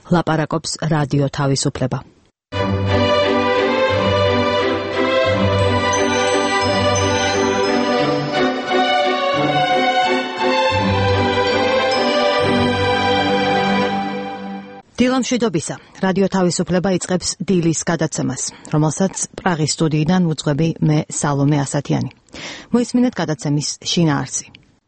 ლაპარაკობს რადიო თავისუფლება. დილა მშვიდობისა. რადიო თავისუფლება იწყებს დილის გადაცემას, რომელსაც პრაღის სტუდიიდან უძღვები მე სალომე ასათიანი. მოისმინეთ გადაცემის შინაარსი.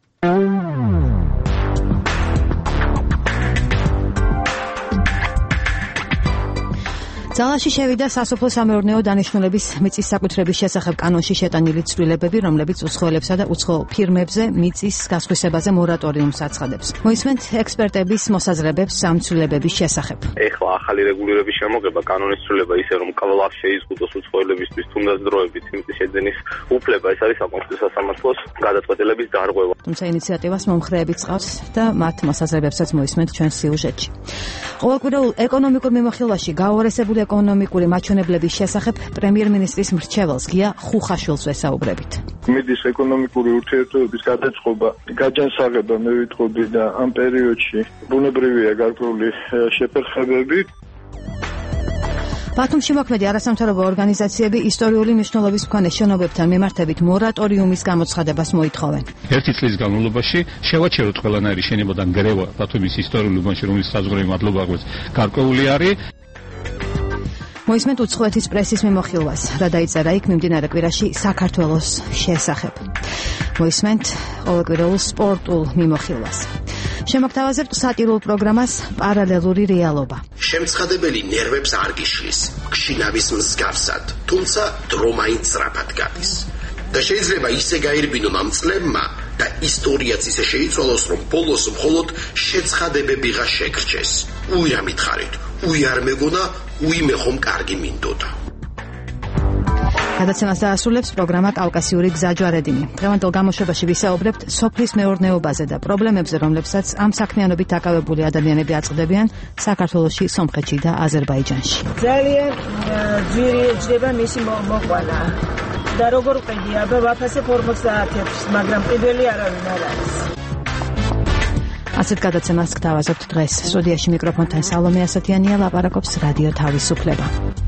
ძალაში შევიდა სასოფლო-სამეურნეო დანიშნულების მიწის საკუთრების შესახებ კანონში შეტანილი ცვლილებები, რომლებიც უცხოელებსა და უცხოელ ფირმებზე მიწის გასხვისებაზე მორატორიუმს აცხადებს. მოისმენთ ექსპერტების მოსაზრებებს ამ ცვლილებების შესახებ. ეხლა ახალი რეგულირების შემოღება, კანონის ცვლილება ისე, რომ კვლავ შეიზღუდოს უცხოელებისთვის თუნდაც დროებით მიწის შეძენის უფლება, ეს არის საკონსტიტუციო სასამართლოს გადაწყვეტილების დარღვევა. თუმცა ინიციატივას მომხრეებიც ყავს და მათ მოსაზრებებსაც მოისმენთ ჩვენ სიუჟეტში. ყოველკვირეულ ეკონომიკურ მიმოხილვაში გაუარესებული ეკონომიკური მაჩვენებლების შესახებ პრემიერ-მინისტრის მრჩეველს გია ხუხაშვილს ვესაუბრებით. მიდის ეკონომიკური ურთიერთობების გადაწყობა, გაჯანსაღება მე ვიტყოდი და ამ პერიოდში ბუნებრივია გარკვეული შეფერხებები. ბათუმში მოქმედი არასამთავრობო ორგანიზაციები ისტორიული მნიშვნელობის მქონე შენობებთან მიმართებით მორატორიუმის გამოცხადებას მოითხოვენ. ერთი წლის განმავლობაში შევაჩეროთ ყველანაირი შენებიდან გრევა ბათუმის ისტორიულ უბანში, რომლის საზღვრები მადლობა გვაქვს გარკვეული არის. მოისმენთ უცხოეთის პრესის მიმოხილვას, რა დაიწერა იქ მიმდინარე კვირაში საქართველოს შესახებ. მოისმენთ ყოველკვირეულ სპორტულ მიმოხილვას. შემოგთავაზებთ სატირულ პროგრამას პარალელური რეალობა. შემცხადებელი ნერვებს არ გიშლის, გშინავის მსგავსად, თუმცა დრო მაინც სწრაფად გადის. და შეიძლება ისე გაირბინონ ამ წლებმა და ისტორიაც ისე შეიცვალოს, რომ ბოლოს მხოლოდ შეცხადებებიღა შეგრჩეს. უი რა მითხარით, უი არ მეგონა, უი მე ხომ კარგი მინდოდა. გადაცემას დაასრულებს პროგრამა კავკასიური გზაჯვარედინი. დღევანდელ გამოშვებაში ვისაუბრებთ სოფლის მეურნეობაზე და პრობლემებზე, რომლებსაც ამ საქმიანობით დაკავებული ადამიანები აწყდებიან საქართველოში, სომხეთში და აზერბაიჯანში. ძალიან ძვირი ეჭდება მისი მოყვანა. და როგორ ყიდია, აბა ვაფასე 50-ს, მაგრამ პირველი არავინ არ არის. ასეთ გადაცემას გთავაზობთ დღეს. სტუდიაში მიკროფონთან სალომე ასათიანია, ლაპარაკობს რადიო თავისუფლება.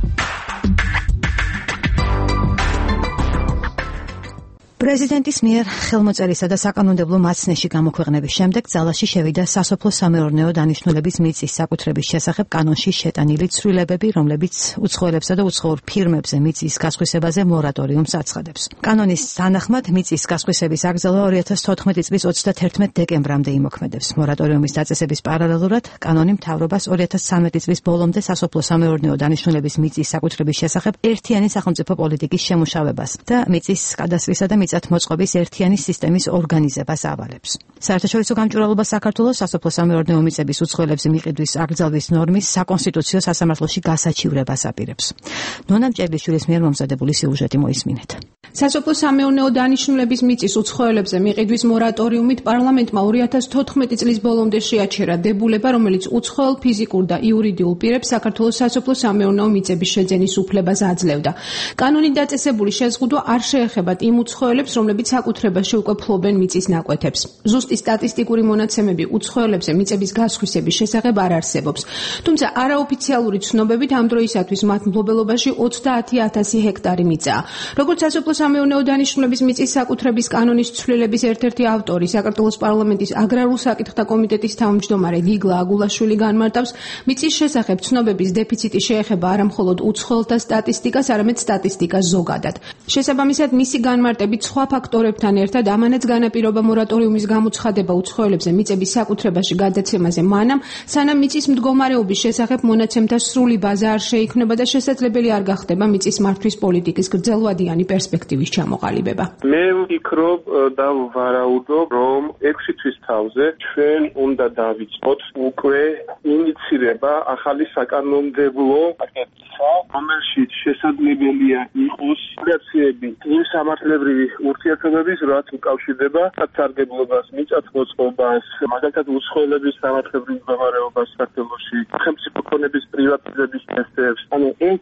პრეზიდენტის მიერ ხელმოწერისა და საკანონმდებლო მაცნეში გამოქვეყნების შემდეგ ძალაში შევიდა სასოფლო-სამეურნეო დანიშნულების მიწის საკუთრების შესახებ კანონში შეტანილი ცვლილებები, რომლებიც უცხოელებსა და უცხოურ ფირმებზე მიწის გასხვისებაზე მორატორიუმს აცხადებს. კანონის თანახმად მიწის გასხვისების აკრძალვა 2014 წლის 31 დეკემბრამდე იმოქმედებს. მორატორიუმის დაწესების პარალელურად კანონი მთავრობას 2013 წლის ბოლომდე სასოფლო-სამეურნეო დანიშნულების მიწის საკუთრების შესახებ ერთიანი სახელმწიფო პოლიტიკის შემუშავებას და მიწის კადასტრისა და მოწყობის ერთიანი სისტემის ორგანიზებას ავალებს. საერთაშორისო გამჭვირვალობა საქართველოს სასოფლო-სამეურნეო მიწების უცხოელებზე მიყიდვის აკრძალვის ნორმის საკონსტიტუციო სასამართლოში გასაჩივრებას აპირებს. ნონა მჭედლიშვილის მიერ მომზადებული სიუჟეტი მოისმინეთ. სასოფლო-სამეურნეო დანიშნულების მიწის უცხოელებზე მიყიდვის მორატორიუმით პარლამენტმა 2014 წლის ბოლომდე შეაჩერა დებულება, რომელიც უცხოელ ფიზიკურ და იურიდიულ პირებს საქართველოს სასოფლო-სამეურნეო მიწების შეძენის უფლებას აძლევდა. კანონით დაწესებული შეზღუდვა არ შეეხებათ იმ უცხოელებს, რომლებიც საკუთრებაში უკვე ფლობენ მიწის ნაკვეთებს. ზუსტი სტატისტიკური მონაცემები უცხოელებზე მიწების გასხვისების შესახებ არ არსებობს. თუმცა არაოფიციალური ცნობებით ამ დროისათვის მათ მფლობელობაში 30,000 ჰექტარი მიწაა. როგორც სასოფლო-სამეურნეო დანიშნულების მიწის საკუთრების კანონის ცვლილების ერთ-ერთი ავტორი, საქართველოს პარლამენტის აგრარულ საკითხთა კომიტეტის თავმჯდომარე გიგლა აგულაშვილი განმარტავს, მიწის შესახებ ცნობების დეფიციტი შეეხება არა მხოლოდ უცხოელთა სტატისტიკას, არამედ სტატისტიკას ზოგადად. შესაბამისად, მისი განმარტებით სხვა ფაქტორებთან ერთად ამანაც განაპირობა მორატორიუმის გამოცხადება უცხოელებზე მიწების საკუთრებაში გადაცემაზე მანამ, სანამ მიწის მდგომარეობის შესახებ მონაცემთა სრული ბაზა არ შეიქმნება და შესაძლებელი არ გახდება მიწის მართვის პოლიტიკის გრძელვადიანი პერსპექტივის ჩამოყალიბება. მე ვფიქრობ და ვარაუდობ, რომ 6 თვის თავზე ჩვენ უნდა დავიწყოთ უკვე ინიცირება ახალი საკანონმდებლო პაკეტისა, რომელშიც შესაძლებელია იყოს რეაქციები იმ სამართლებრივი ურთიერთობების, რაც უკავშირდება სარგებლობას, მიწათმოწყობას, მაგალითად უცხოელების სამართლებრივ მდგომარეობას საქართველოში, სახელმწიფო ქონების პრივატიზების თესტებს. ანუ ეს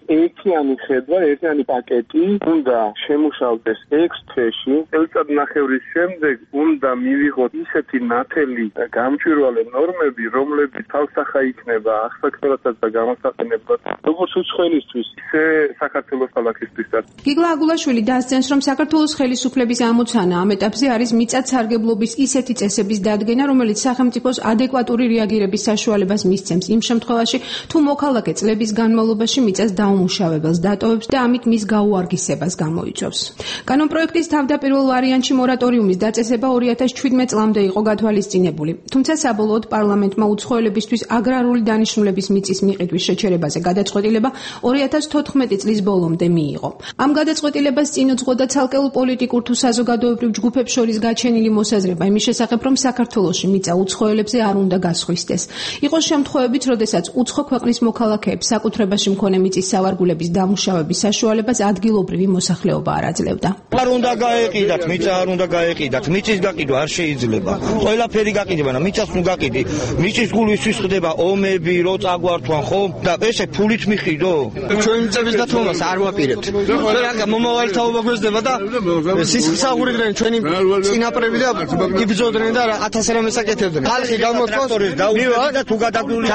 ერთიანი ხედვა, ერთიანი პაკეტი უნდა შემუშავდეს 6 თვეში. წელიწადნახევრის შემდეგ უნდა მივიღოთ ისეთი ნათელი და გამჭვირვალე ნორმები, რომლებიც თავსახა იქნება აღსაქმელობასაც და გამოსაყენებლად, როგორც უცხოელისთვის, ისე საქართველოს ქალაქისთვისაც. გიგლა აგულაშვილი დასძენს, რომ საქართველოს ხელისუფლების ამოცანა ამ ეტაპზე არის მიწათსარგებლობის ისეთი წესების დადგენა, რომელიც სახელმწიფოს ადეკვატური რეაგირების საშუალებას მისცემს იმ შემთხვევაში, თუ მოქალაქე წლების განმავლობაში მიწას დაუმუშავებელს დატოვებს და ამით მის გაუარგისებას გამოიწვევს. კანონპროექტის თავდაპირველ ვარიანტში მორატორიუმის დაწესება 2017 წლამდე იყო გათვალისწინებული, თუმცა საბოლოოდ პარლამენტმა უცხოელებისთვის აგრარული დანიშნულების მიწის მიყიდვის შეჩერებაზე გადაწყვეტილება 2014 წლის ბოლომდე მიიღო. ამ გადაწყვეტილებას წინ უძღოდა ცალკეულ პოლიტიკურ თუ საზოგადოებრივ ჯგუფებს შორის გაჩენილი მოსაზრება იმის შესახებ, რომ საქართველოში მიწა უცხოელებზე არ უნდა გასხვისდეს. იყო შემთხვევებიც, როდესაც უცხო ქვეყნის მოქალაქეებს საკუთრებაში მქონე მიწის სავარგულების დამუშავების საშუალებას ადგილობრივი მოსახლეობა არ აძლევდა. არ უნდა გაეყიდათ, მიწა არ უნდა გაეყიდათ, მიწის გაყიდვა არ შეიძლება. ყველაფერი გაყიდება და მიწას თუ გაყიდი, მიწის გულისთვის ხდება ომები, რო წაგვართვან, ხო? და ესე ფულით მიხიდო. ჩვენ მიწების დათმობას არ ვაპირებთ. რადგან მომავალი თაობა გვესდება და სისხლსაღურებდნენ ჩვენი წინაპრები და იბრძოდნენ და 1000 რამეს აკეთებდნენ. ხალხი გამოთქვას და თუ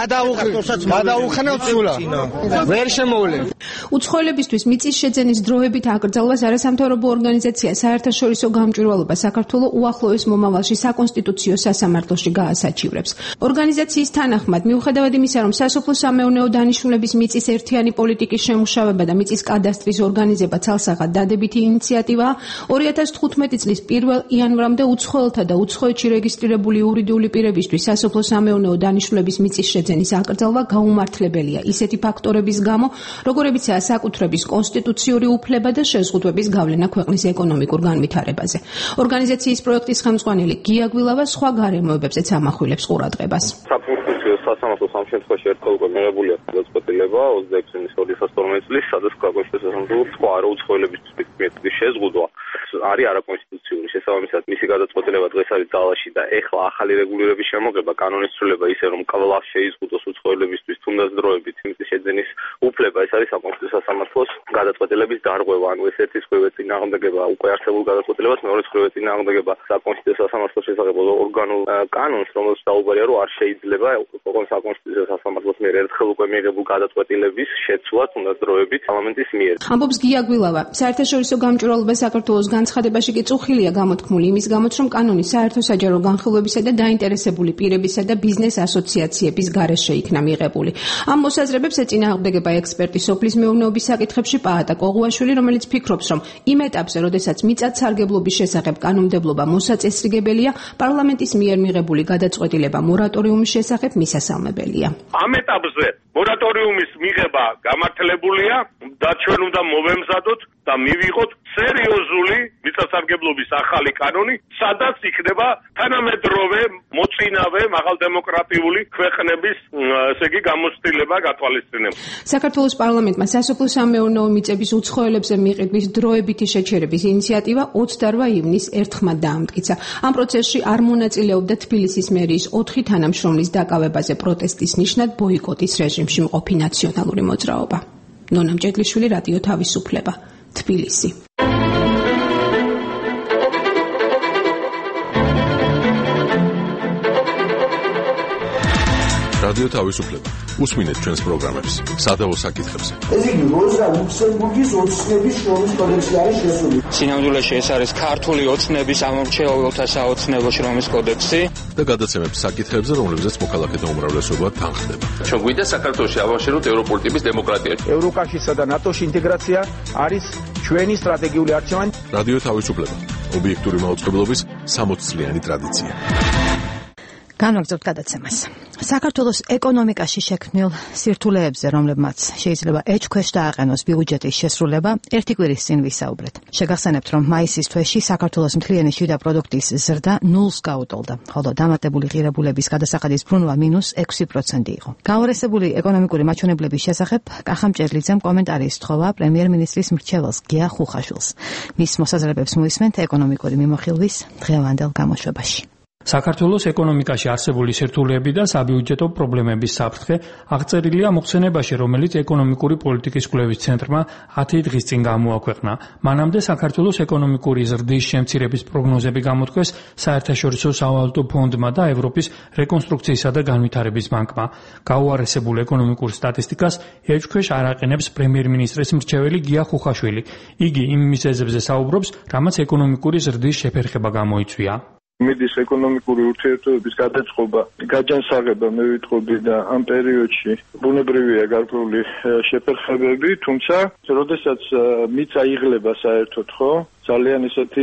გადაუხნევთ სულა. ვერ შემოვლენ. უცხოელებისთვის მიწის შეძენის დროებით აკრძალვას არასამთავრობო ორგანიზაცია საერთაშორისო გამჭვირვალობა საქართველოს უახლოეს მომავალში საკონსტიტუციო სასამართლოში გაასაჩივრებს. ორგანიზაციის თანახმად, მიუხედავად იმისა, რომ სასოფლო-სამეურნეო დანიშნულების მიწის ერთიანი პოლიტიკის შემუშავება და მიწის კადასტრის ორგანიზება ცალსახად დადებითი ინიციატივაა, 2015 წლის 1 იანვრამდე უცხოელთა და უცხოეთში რეგისტრირებული იურიდიული პირებისთვის სასოფლო-სამეურნეო დანიშნულების მიწის შეძენის აკრძალვა გაუმართლებელია ისეთი ფაქტორების გამო, როგორებიცაა საკუთრების კონსტიტუციური უფლება და შეზღუდვების გავლენა ქვეყნის ეკონომიკურ განვითარებაზე. ორგანიზაციის პროექტის ხელმძღვანელი გია გვილავა სხვა გარემოებებზეც ამახვილებს ყურადღებას. სასამართლოს ამ შემთხვევაში ერთხელ უკვე მიღებულია გადაწყვეტილება 26/2012 წლის, სადაც საქართველოს სასამართლოს სხვა არაუცხოელებისთვის მიწის შეზღუდვა არის არაკონსტიტუციური. შესაბამისად, მისი გადაწყვეტილება დღეს არის ძალაში და ეხლა ახალი რეგულირების შემოღება, კანონის ცვლილება ისე, რომ კვლავ შეიზღუდოს უცხოელებისთვის თუნდაც დროებით მიწის შეძენის უფლება, ეს არის საკონსტიტუციო სასამართლოს გადაწყვეტილების დარღვევა. ანუ ეს ერთის ხრივე წინააღმდეგება უკვე არსებულ გადაწყვეტილებას, მეორეს ხრივე წინააღმდეგება საკონსტიტუციო სასამართლოს შესახებ ორგანულ კანონს, რომელშიც დაუბრუნდა, რომ არ შეიძლება საკონსტიტუციო სასამართლოს მიერ ერთხელ უკვე მიღებულ გადაწყვეტილების შეცვლა თუნდაც დროებით პარლამენტის მიერ. ამბობს გია გვილავა. საერთაშორისო გამჭვირვალობა საქართველოს განცხადებაში კი წუხილია გამოთქმული იმის გამოც, რომ კანონი საერთო საჯარო განხილვებისა და დაინტერესებული პირებისა და ბიზნეს ასოციაციების გარეშე იქნა მიღებული. ამ მოსაზრებებს ეწინააღმდეგება ექსპერტი სოფლის მეურნეობის საკითხებში პაატა კოღუაშვილი, რომელიც ფიქრობს, რომ იმ ეტაპზე, როდესაც მიწათსარგებლობის შესახებ კანონმდებლობა მოსაწესრიგებელია, პარლამენტის მიერ მიღებული გადაწყვეტილება მორატორიუმის შესახებ მისასალმებელია. ამ ეტაპზე მორატორიუმის მიღება გამართლებულია და ჩვენ უნდა მოვემზადოთ და მივიღოთ სერიოზული მიწათსარგებლობის ახალი კანონი, სადაც იქნება თანამედროვე მოწინავე მაღალდემოკრატიული ქვეყნების ესე იგი გამოცდილება გათვალისწინება. საქართველოს პარლამენტმა სასოფლო-სამეურნეო მიწების უცხოელებზე მიყიდვის დროებითი შეჩერების ინიციატივა 28 ივნისს ერთხმად დაამტკიცა. ამ პროცესში არ მონაწილეობდა თბილისის მერიის 4 თანამშრომლის დაკავებაზე პროტესტის ნიშნად ბოიკოტის რეჟიმში მყოფი ნაციონალური მოძრაობა. ნონა მჭედლიშვილი, რადიო თავისუფლება, თბილისი. რადიო თავისუფლება. უსმინეთ ჩვენს პროგრამებს, სადავო საკითხებზე. ეს იგი როზა ლუქსემბურგის ოცნების შრომის კოდექსი არის შესული. სინამდვილეში ეს არის ქართული ოცნების ამომრჩეველთა საოცნებო შრომის კოდექსი და გადაცემებს საკითხებზე, რომლებზეც მოქალაქეთა უმრავლესობა თანხდება. ჩვენ გვინდა საქართველოში ავაშენოთ ევროპული ტიპის დემოკრატია. ევროკავშირსა და ნატოში ინტეგრაცია არის ჩვენი სტრატეგიული არჩევანი. რადიო თავისუფლება. ობიექტური მაუწყებლობის 60 წლიანი ტრადიცია. განვაგრძობთ გადაცემას. საქართველოს ეკონომიკაში შექმნილ სირთულეებზე, რომლებმაც შეიძლება ეჭქვეშ დააყენოს ბიუჯეტის შესრულება, ერთი კვირის წინ ვისაუბრეთ. შეგახსენებთ, რომ მაისის თვეში საქართველოს მთლიანი შიდა პროდუქტის ზრდა 0-ს გაუტოლდა, ხოლო დამატებული ღირებულების გადასახადის ბრუნვა -6% იყო. გაორესებული ეკონომიკური მაჩვენებლების შესახებ კახა მჭედლიძემ კომენტარი სთხოვა პრემიერ-მინისტრის მრჩეველს გია ხუხაშვილს. მის მოსაზრებებს მოისმენთ ეკონომიკური მიმოხილვის დღევანდელ გამოშვებაში. საქართველოს ეკონომიკაში არსებული სირთულეები და საბიუჯეტო პრობლემების საფრთხე აღწერილია მოხსენებაში, რომელიც ეკონომიკური პოლიტიკის კვლევის ცენტრმა 10 დღის წინ გამოაქვეყნა. მანამდე საქართველოს ეკონომიკური ზრდის შემცირების პროგნოზები გამოთქვეს საერთაშორისო სავალუტო ფონდმა და ევროპის რეკონსტრუქციისა და განვითარების ბანკმა. გაუარესებულ ეკონომიკურ სტატისტიკას ეჭქვეშ არ აყენებს პრემიერ-მინისტრის მრჩეველი გია ხუხაშვილი. იგი იმ მიზეზებზე საუბრობს, რამაც ეკონომიკური ზრდის შეფერხება გამოიწვია. მიდის ეკონომიკური ურთიერთობების გადაწყობა, გაჯანსაღება მე ვიტყოდი და ამ პერიოდში ბუნებრივია გარკვეული შეფერხებები, თუმცა როდესაც მიწა იღლება საერთოდ, ხო? ძალიან ისეთი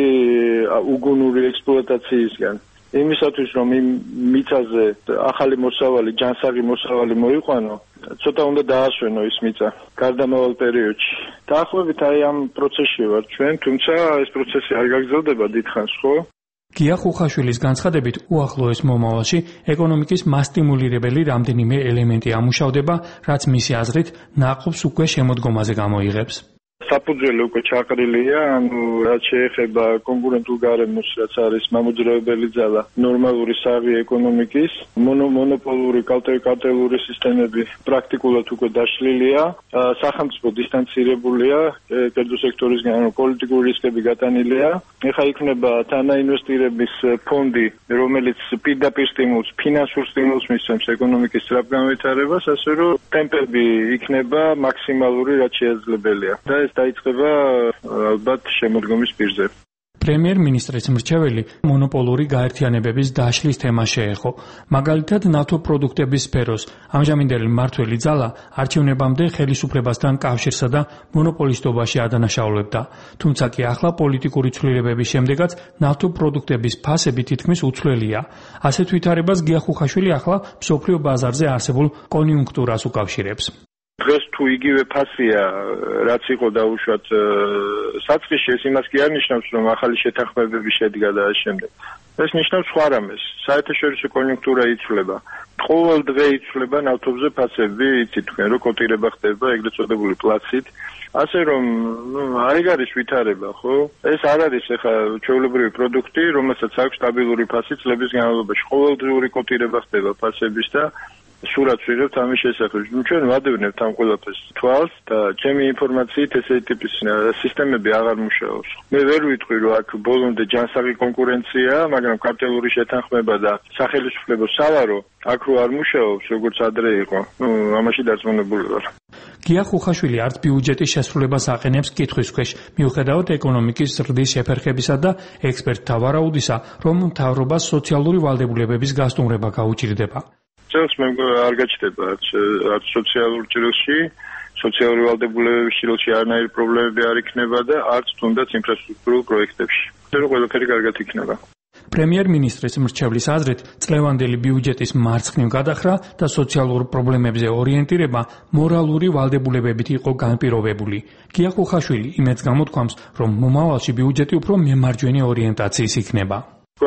უგუნური ექსპლუატაციისგან. იმისათვის რომ იმ მიწაზე ახალი მოსავალი, ჯანსაღი მოსავალი მოიყვანო, ცოტა უნდა დაასვენო ის მიწა გარდამავალ პერიოდში. დაახლოებით აი ამ პროცესში ვარ ჩვენ, თუმცა ეს პროცესი არ გაგრძელდება დიდხანს, ხო? გია ხუხაშვილის განცხადებით, უახლოეს მომავალში ეკონომიკის მასტიმულირებელი რამდენიმე ელემენტი ამუშავდება, რაც მისი აზრით ნაყოფს უკვე შემოდგომაზე გამოიღებს. საფუძველი უკვე ჩაყრილია, ანუ რაც შეეხება კონკურენტულ გარემოს, რაც არის მამოძრავებელი ძალა, ნორმალური საღი ეკონომიკის, მონოპოლური კარტელური სისტემები პრაქტიკულად უკვე დაშლილია, სახელმწიფო დისტანცირებულია, კერძო სექტორისგან პოლიტიკური რისკები გატანილია. ეხლა იქნება თანაინვესტირების ფონდი, რომელიც პირდაპირ სტიმულს, ფინანსურ სტიმულს მისცემს ეკონომიკის სწრაფ განვითარებას, ასე რომ ტემპები იქნება მაქსიმალური, რაც შესაძლებელია. და ეს დაიწყება ალბათ შემოდგომის პირზე. პრემიერ-მინისტრის მრჩეველი მონოპოლური გაერთიანებების დაშლის თემა შეეხო. მაგალითად, ნავთობ პროდუქტების სფეროს ამჟამინდელი მმართველი ძალა არჩევნებამდე ხელისუფლებასთან კავშირსა და მონოპოლისტობაში ადანაშაულებდა. თუმცა კი ახლა პოლიტიკური ცვლილებების შემდეგაც ნავთობ პროდუქტების ფასები თითქმის უცვლელია. ასეთ ვითარებას გია ხუხაშვილი ახლა მსოფლიო ბაზარზე არსებულ კონიუნქტურას უკავშირებს. დღეს თუ იგივე ფასია, რაც იყო დაუშვათ საწყისში, ეს იმას კი არ ნიშნავს, რომ ახალი შეთანხმებები შედგა და ამ შემდეგ. ეს ნიშნავს სხვა რამეს. საერთაშორისო კონიუნქტურა იცვლება. ყოველ დღე იცვლება ნავთობზე ფასები, იცით თქვენ, რომ კოტირება ხდება ეგრეთ წოდებული პლაცით. ასე რომ, არ არის ვითარება, ხო? ეს არ არის ახლა ჩვეულებრივი პროდუქტი, რომელსაც აქვს სტაბილური ფასი წლების განმავლობაში. ყოველდღიური კოტირება ხდება ფასების და სურათს ვიღებთ ამის შესახებ. ჩვენ ვადევნებთ ამ ყველაფერს თვალს და ჩემი ინფორმაციით ესეთი ტიპის სისტემები აღარ მუშაობს. მე ვერ ვიტყვი, რომ აქ ბოლომდე ჯანსაღი კონკურენცია, მაგრამ კარტელური შეთანხმება და სახელმწიფო სალარო აქ რო არ მუშაობს, როგორც ადრე იყო. ამაში დარწმუნებული ვარ. გია ხუხაშვილი არც ბიუჯეტის შესრულებას აყენებს კითხვის ქვეშ, მიუხედავად ეკონომიკის ზრდის შეფერხებისა და ექსპერტთა ვარაუდისა, რომ მთავრობას სოციალური ვალდებულებების გასტუმრება გაუჭირდება. წელს მე არ გაჩნდება არც სოციალურ ჭრილში, სოციალური ვალდებულებების ჭრილში არანაირი პრობლემები არ იქნება და არც თუნდაც ინფრასტრუქტურულ პროექტებში. ეს ყველაფერი კარგად იქნება. პრემიერ-მინისტრის მრჩევლის აზრით, წლევანდელი ბიუჯეტის მარცხნივ გადახრა და სოციალურ პრობლემებზე ორიენტირება მორალური ვალდებულებებით იყო განპირობებული. გია ხუხაშვილი იმედს გამოთქვამს, რომ მომავალში ბიუჯეტი უფრო მემარჯვენე ორიენტაციის იქნება.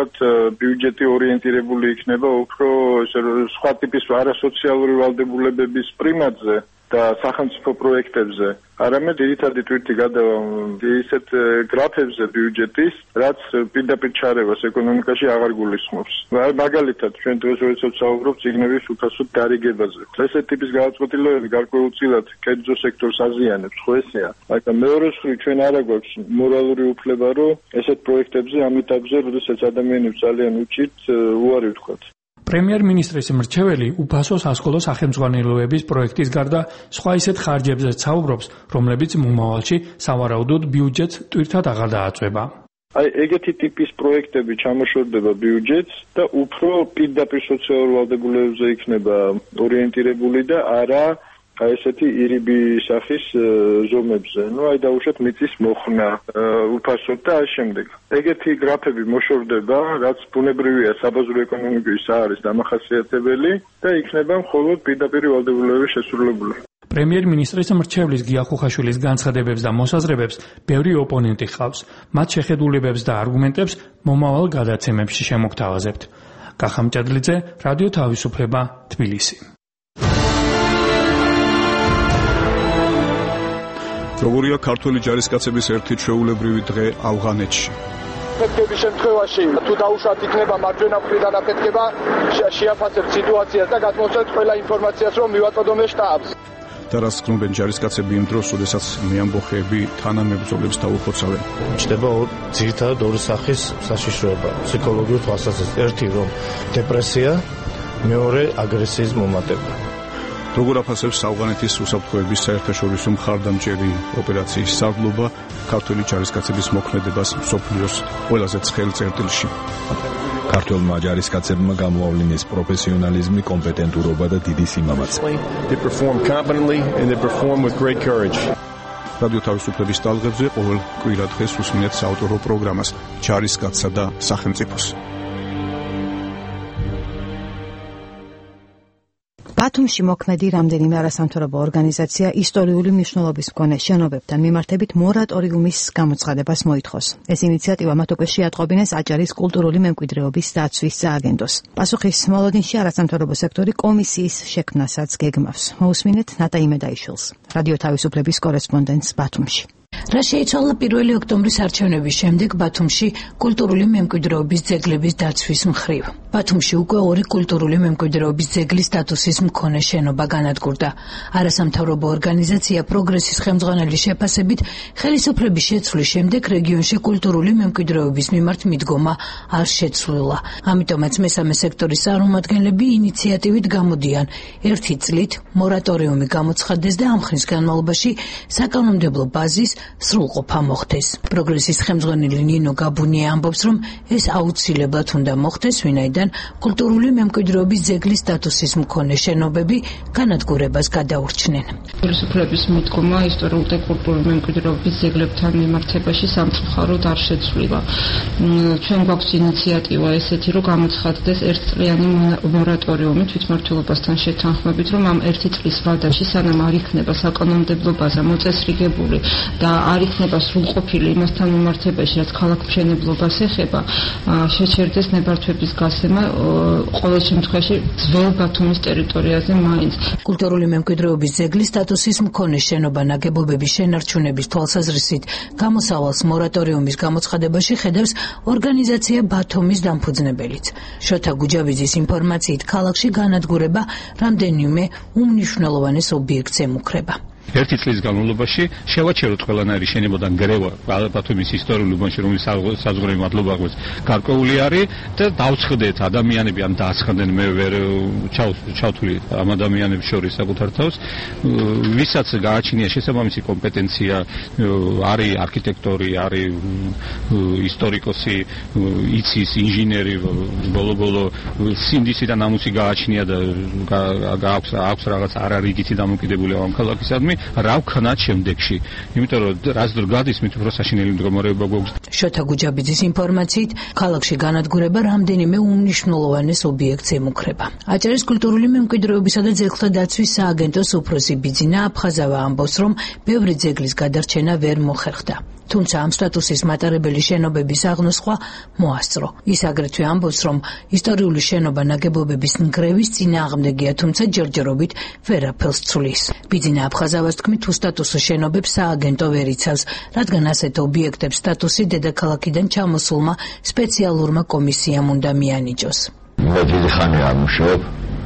ბიუჯეტი ორიენტირებული იქნება უფრო სხვა ტიპის არასოციალური ვალდებულებების პრიმატზე და სახელმწიფო პროექტებზე. არამედ ძირითადი ტვირთი გადავა ისეთ გრაფებზე ბიუჯეტის, რაც პირდაპირ ჩარევას ეკონომიკაში აღარ გულისხმობს. მაგალითად, ჩვენ დღეს როდესაც საუბრობთ ციგნების უფასოდ დარიგებაზე. ესეთ ტიპის გადაწყვეტილებები გარკვეულწილად კერძო სექტორს აზიანებს, ხო ესეა. მაგრამ მეორე მხრივ ჩვენ არა გვაქვს მორალური უფლება, რომ ესეთ პროექტებზე ამ ეტაპზე, როდესაც ადამიანებს ძალიან უჭირთ, უარი ვთქვათ. პრემიერ-მინისტრის მრჩეველი უფასო სასკოლო სახელმძღვანელოების პროექტის გარდა სხვა ისეთ ხარჯებზეც საუბრობს, რომლებიც მომავალში სავარაუდოდ ბიუჯეტს ტვირთად აღარ დააწვება. აი ეგეთი ტიპის პროექტები ჩამოშორდება ბიუჯეტს და უფრო პირდაპირ სოციალურ ვალდებულებებზე იქნება ორიენტირებული და არა აი ესეთი ირიბი სახის ზომებზე. აი დაუშვათ მიწის მოხნა, უფასოდ და ამ შემდეგ. ეგეთი გრაფები მოშორდება, რაც ბუნებრივია საბაზრო ეკონომიკის არის დამახასიათებელი და იქნება მხოლოდ პირდაპირ ვალდებულებების შესრულებული. პრემიერ-მინისტრის მრჩევლის გია ხუხაშვილის განცხადებებს და მოსაზრებებს ბევრი ოპონენტი ჰყავს. მათ შეხედულებებს და არგუმენტებს მომავალ გადაცემებში შემოგთავაზებთ. კახამ ჭადლიძე, რადიო თავისუფლება, თბილისი. როგორია ქართველი ჯარისკაცების ერთი ჩვეულებრივი დღე ავღანეთში? აფეთქების შემთხვევაში თუ დაუშვათ იქნება მარჯვენა მხრიდან აფეთქება, შეაფასებთ სიტუაციას და გადმოსცემთ ყველა ინფორმაციას, რომ მივაწოდოთ შტაბს. და რას გნობენ ჯარისკაცები იმ დროს, როდესაც მეამბოხეები თანამებრძოლებს დაუხოცავენ. ჩდება ძირითადად ორი სახის საშიშროება, ფსიქოლოგიურ თვალსაზრისით. ერთი რომ დეპრესია, მეორე აგრესიის მომატება. როგორ აფასებს ავღანეთის უსაფრთხოების საერთაშორისო მხარდამჭერი ოპერაციის სარდლობა ქართველი ჯარისკაცების მოქმედებას მსოფლიოს ყველაზე ცხელ წერტილში? ქართველმა ჯარისკაცებმა გამოავლინეს პროფესიონალიზმი, კომპეტენტურობა და დიდი სიმამაცე. They perform competently and they perform with great courage. რადიო თავისუფლების ტალღებზე ყოველ კვირა დღეს უსმინეთ საავტორო პროგრამას ჯარისკაცსა და სახელმწიფოს. ბათუმში მოქმედი რამდენიმე არასამთავრობო ორგანიზაცია ისტორიული მნიშვნელობის მქონე შენობებთან მიმართებით მორატორიუმის გამოცხადებას მოითხოვს. ეს ინიციატივა მათ უკვე შეატყობინეს აჭარის კულტურული მემკვიდრეობის დაცვის სააგენტოს. პასუხის მოლოდინში არასამთავრობო სექტორი კომისიის შექმნასაც გეგმავს. მოусმინეთ ნატა იმედაიშვილს, რადიო თავისუფლების კორესპონდენტს ბათუმში. რა შეიცვალა 1 ოქტომბრის არჩევნების შემდეგ ბათუმში კულტურული მემკვიდრეობის ძეგლების დაცვის მხრივ. ბათუმში უკვე 2 კულტურული მემკვიდრეობის ძეგლის სტატუსის მქონე შენობა განადგურდა. არასამთავრობო ორგანიზაცია პროგრესის ხელმძღვანელის შეფასებით, ხელისუფლების შეცვლის შემდეგ რეგიონში კულტურული მემკვიდრეობის მიმართ მიდგომა არ შეცვლილა. ამიტომაც მესამე სექტორის წარმომადგენლები ინიციატივით გამოდიან 1 წლით მორატორიუმი გამოცხადდეს და ამ ხნის განმავლობაში საკანონმდებლო ბაზის სრულყოფა მოხდეს. პროგრესის ხელმძღვანელი ნინო გაბუნია ამბობს, რომ ეს აუცილებლად უნდა მოხდეს, ვინაიდან კულტურული მემკვიდრეობის ძეგლის სტატუსის მქონე შენობები განადგურებას გადაურჩნენ. ხელისუფლების მიდგომა ისტორიული და კულტურული მემკვიდრეობის ძეგლებთან მიმართებაში სამწუხაროდ არ შეცვლილა. ჩვენ გვაქვს ინიციატივა ესეთი, რომ გამოცხადდეს 1 წლიანი მორატორიუმი თვითმმართველობასთან შეთანხმებით, რომ ამ 1 წლის ვადაში სანამ არ იქნება საკანონმდებლო ბაზა მოწესრიგებული და არ იქნება სრულყოფილი იმასთან მიმართებაში, რაც ქალაქმშენებლობას ეხება, შეჩერდეს ნებართვების გასცემა ყოველ შემთხვევაში ძველ ბათუმის ტერიტორიაზე მაინც. კულტურული მემკვიდრეობის ძეგლის სტატუსის მქონე შენობა ნაგებობების შენარჩუნების თვალსაზრისით გამოსავალს მორატორიუმის გამოცხადებაში ხედავს ორგანიზაცია ბათუმის დამფუძნებელიც. შოთა გუჯაბიძის ინფორმაციით ქალაქში განადგურება რამდენიმე უმნიშვნელოვანეს ობიექტს ემუქრება. 1 წლის განმავლობაში შევაჩეროთ ყველანაირი შენებიდან გრევა ბათუმის ისტორიული უბანში, რომლის საზღვრები მადლობა აქვს გარკვეული არის და დავცხდეთ ადამიანები ან დააცხდნენ, მე ვერ ჩავთვლი ამ ადამიანებს შორის საკუთარ თავს, ვისაც გააჩნია შესაბამისი კომპეტენცია, არის არქიტექტორი, არის ისტორიკოსი, იცის ინჟინერი, ბოლო სინდისი და ნამუსი გააჩნია და აქვს რაღაც არარიგითი დამოკიდებული ამ ქალაქისადმი, რა ვქნათ შემდეგში, იმიტომ რომ რაც დრო გადის, მით უფრო საშინელი მდგომარეობა გვაქვს. შოთა გუჯაბიძის ინფორმაციით, ქალაქში განადგურება რამდენიმე უმნიშვნელოვანეს ობიექტს ემუქრება. აჭარის კულტურული მემკვიდრეობისა და ძეგლთა დაცვის სააგენტოს უფროსი ბიძინა აფხაზავა ამბობს, რომ ბევრი ძეგლის გადარჩენა ვერ მოხერხდა. თუმცა ამ სტატუსის მატარებელი შენობების აღნოსხვა მოასწრო. ის აგრეთვე ამბობს, რომ ისტორიული შენობა ნაგებობების ნგრევის წინააღმდეგია, თუმცა ჯერჯერობით ვერაფერს ცვლის. ბიძინა აფხაზავას თქმით, თუ სტატუსის შენობებს სააგენტო ვერ იცავს, რადგან ასეთ ობიექტებს სტატუსი დედაქალაქიდან ჩამოსულმა სპეციალურმა კომისიამ უნდა მიანიჭოს. მე დიდი ხანია არ მუშაობ,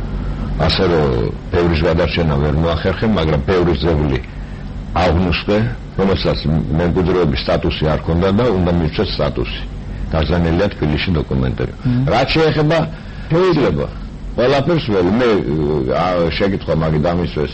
ასე რომ ბევრის გადარჩენა ვერ მოახერხე, მაგრამ ბევრის ძეგლი აღნუსხე, რომელსაც მემკვიდრეობის სტატუსი არ ქონდა და უნდა მივცეს სტატუსი. დაზიანებულია თბილისში დოკუმენტები. რაც შეეხება შეიძლება ყველაფერს მე შეკითხვა მაგით დამისვეს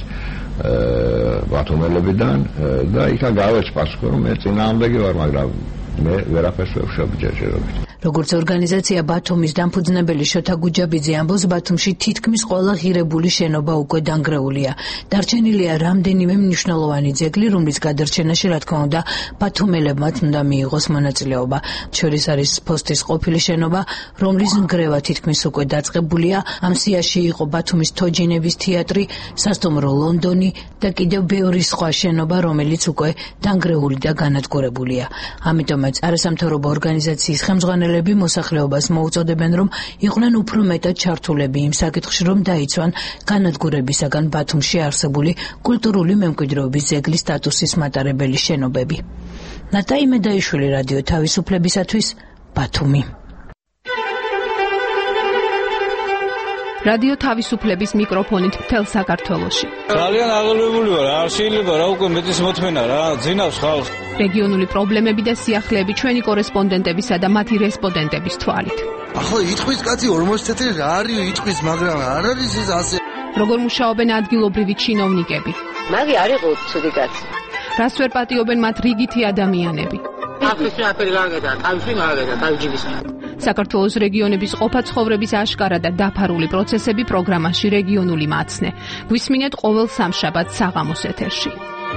ბათუმელებიდან და იქა გავეც პასუხი, რომ მე წინააღმდეგი ვარ, მაგრამ მე ვერაფერს ვერ ვშობ ჯერჯერობით. როგორც ორგანიზაცია ბათუმის დამფუძნებელი შოთა გუჯაბიძე ამბობს, ბათუმში თითქმის ყველა ღირებული შენობა უკვე დანგრეულია. დარჩენილია რამდენიმე მნიშვნელოვანი ძეგლი, რომლის გადარჩენაში, რა თქმა უნდა, ბათუმელებმაც უნდა მიიღოს მონაწილეობა. შორის არის ფოსტის ყოფილი შენობა, რომლის ნგრევა თითქმის უკვე დაწყებულია. ამ სიაში იყო ბათუმის თოჯინების თეატრი, სასტუმრო ლონდონი და კიდევ ბევრი სხვა შენობა, რომელიც უკვე დანგრეული და განადგურებულია. ამიტომაც არასამთავრობო ორგანიზაციის ხელმძღვანელი მოსახლეობას მოუწოდებენ, რომ იყვნენ უფრო მეტად ჩართულები იმ საკითხში, რომ დაიცვან განადგურებისაგან ბათუმში არსებული კულტურული მემკვიდრეობის ძეგლის სტატუსის მატარებელი შენობები. ნატა იმედაიშვილი, რადიო თავისუფლებისათვის, ბათუმი. რადიო თავისუფლების მიკროფონით მთელ საქართველოში. ძალიან აღელვებული ვარ, არ შეიძლება რა უკვე მეტის მოთმენა რა, ძინავს ხალხს. რეგიონული პრობლემები და სიახლეები ჩვენი კორესპონდენტებისა და მათი რესპონდენტების თვალით. ახლა იტყვის კაცი 40 წელი რა არის იტყვის, მაგრამ არ არის ეს ასე. როგორ მუშაობენ ადგილობრივი ჩინოვნიკები? მაგი არ იყო ცუდი კაცი. რას ვერ პატიობენ მათ რიგითი ადამიანები? ახლა შეაფერი გაგედა, თავში მაგედა, თავჯიბის. საქართველოს რეგიონების ყოფა ცხოვრების აშკარა და დაფარული პროცესები პროგრამაში რეგიონული მაცნე. გვისმინეთ ყოველ სამშაბათს საღამოს ეთერში.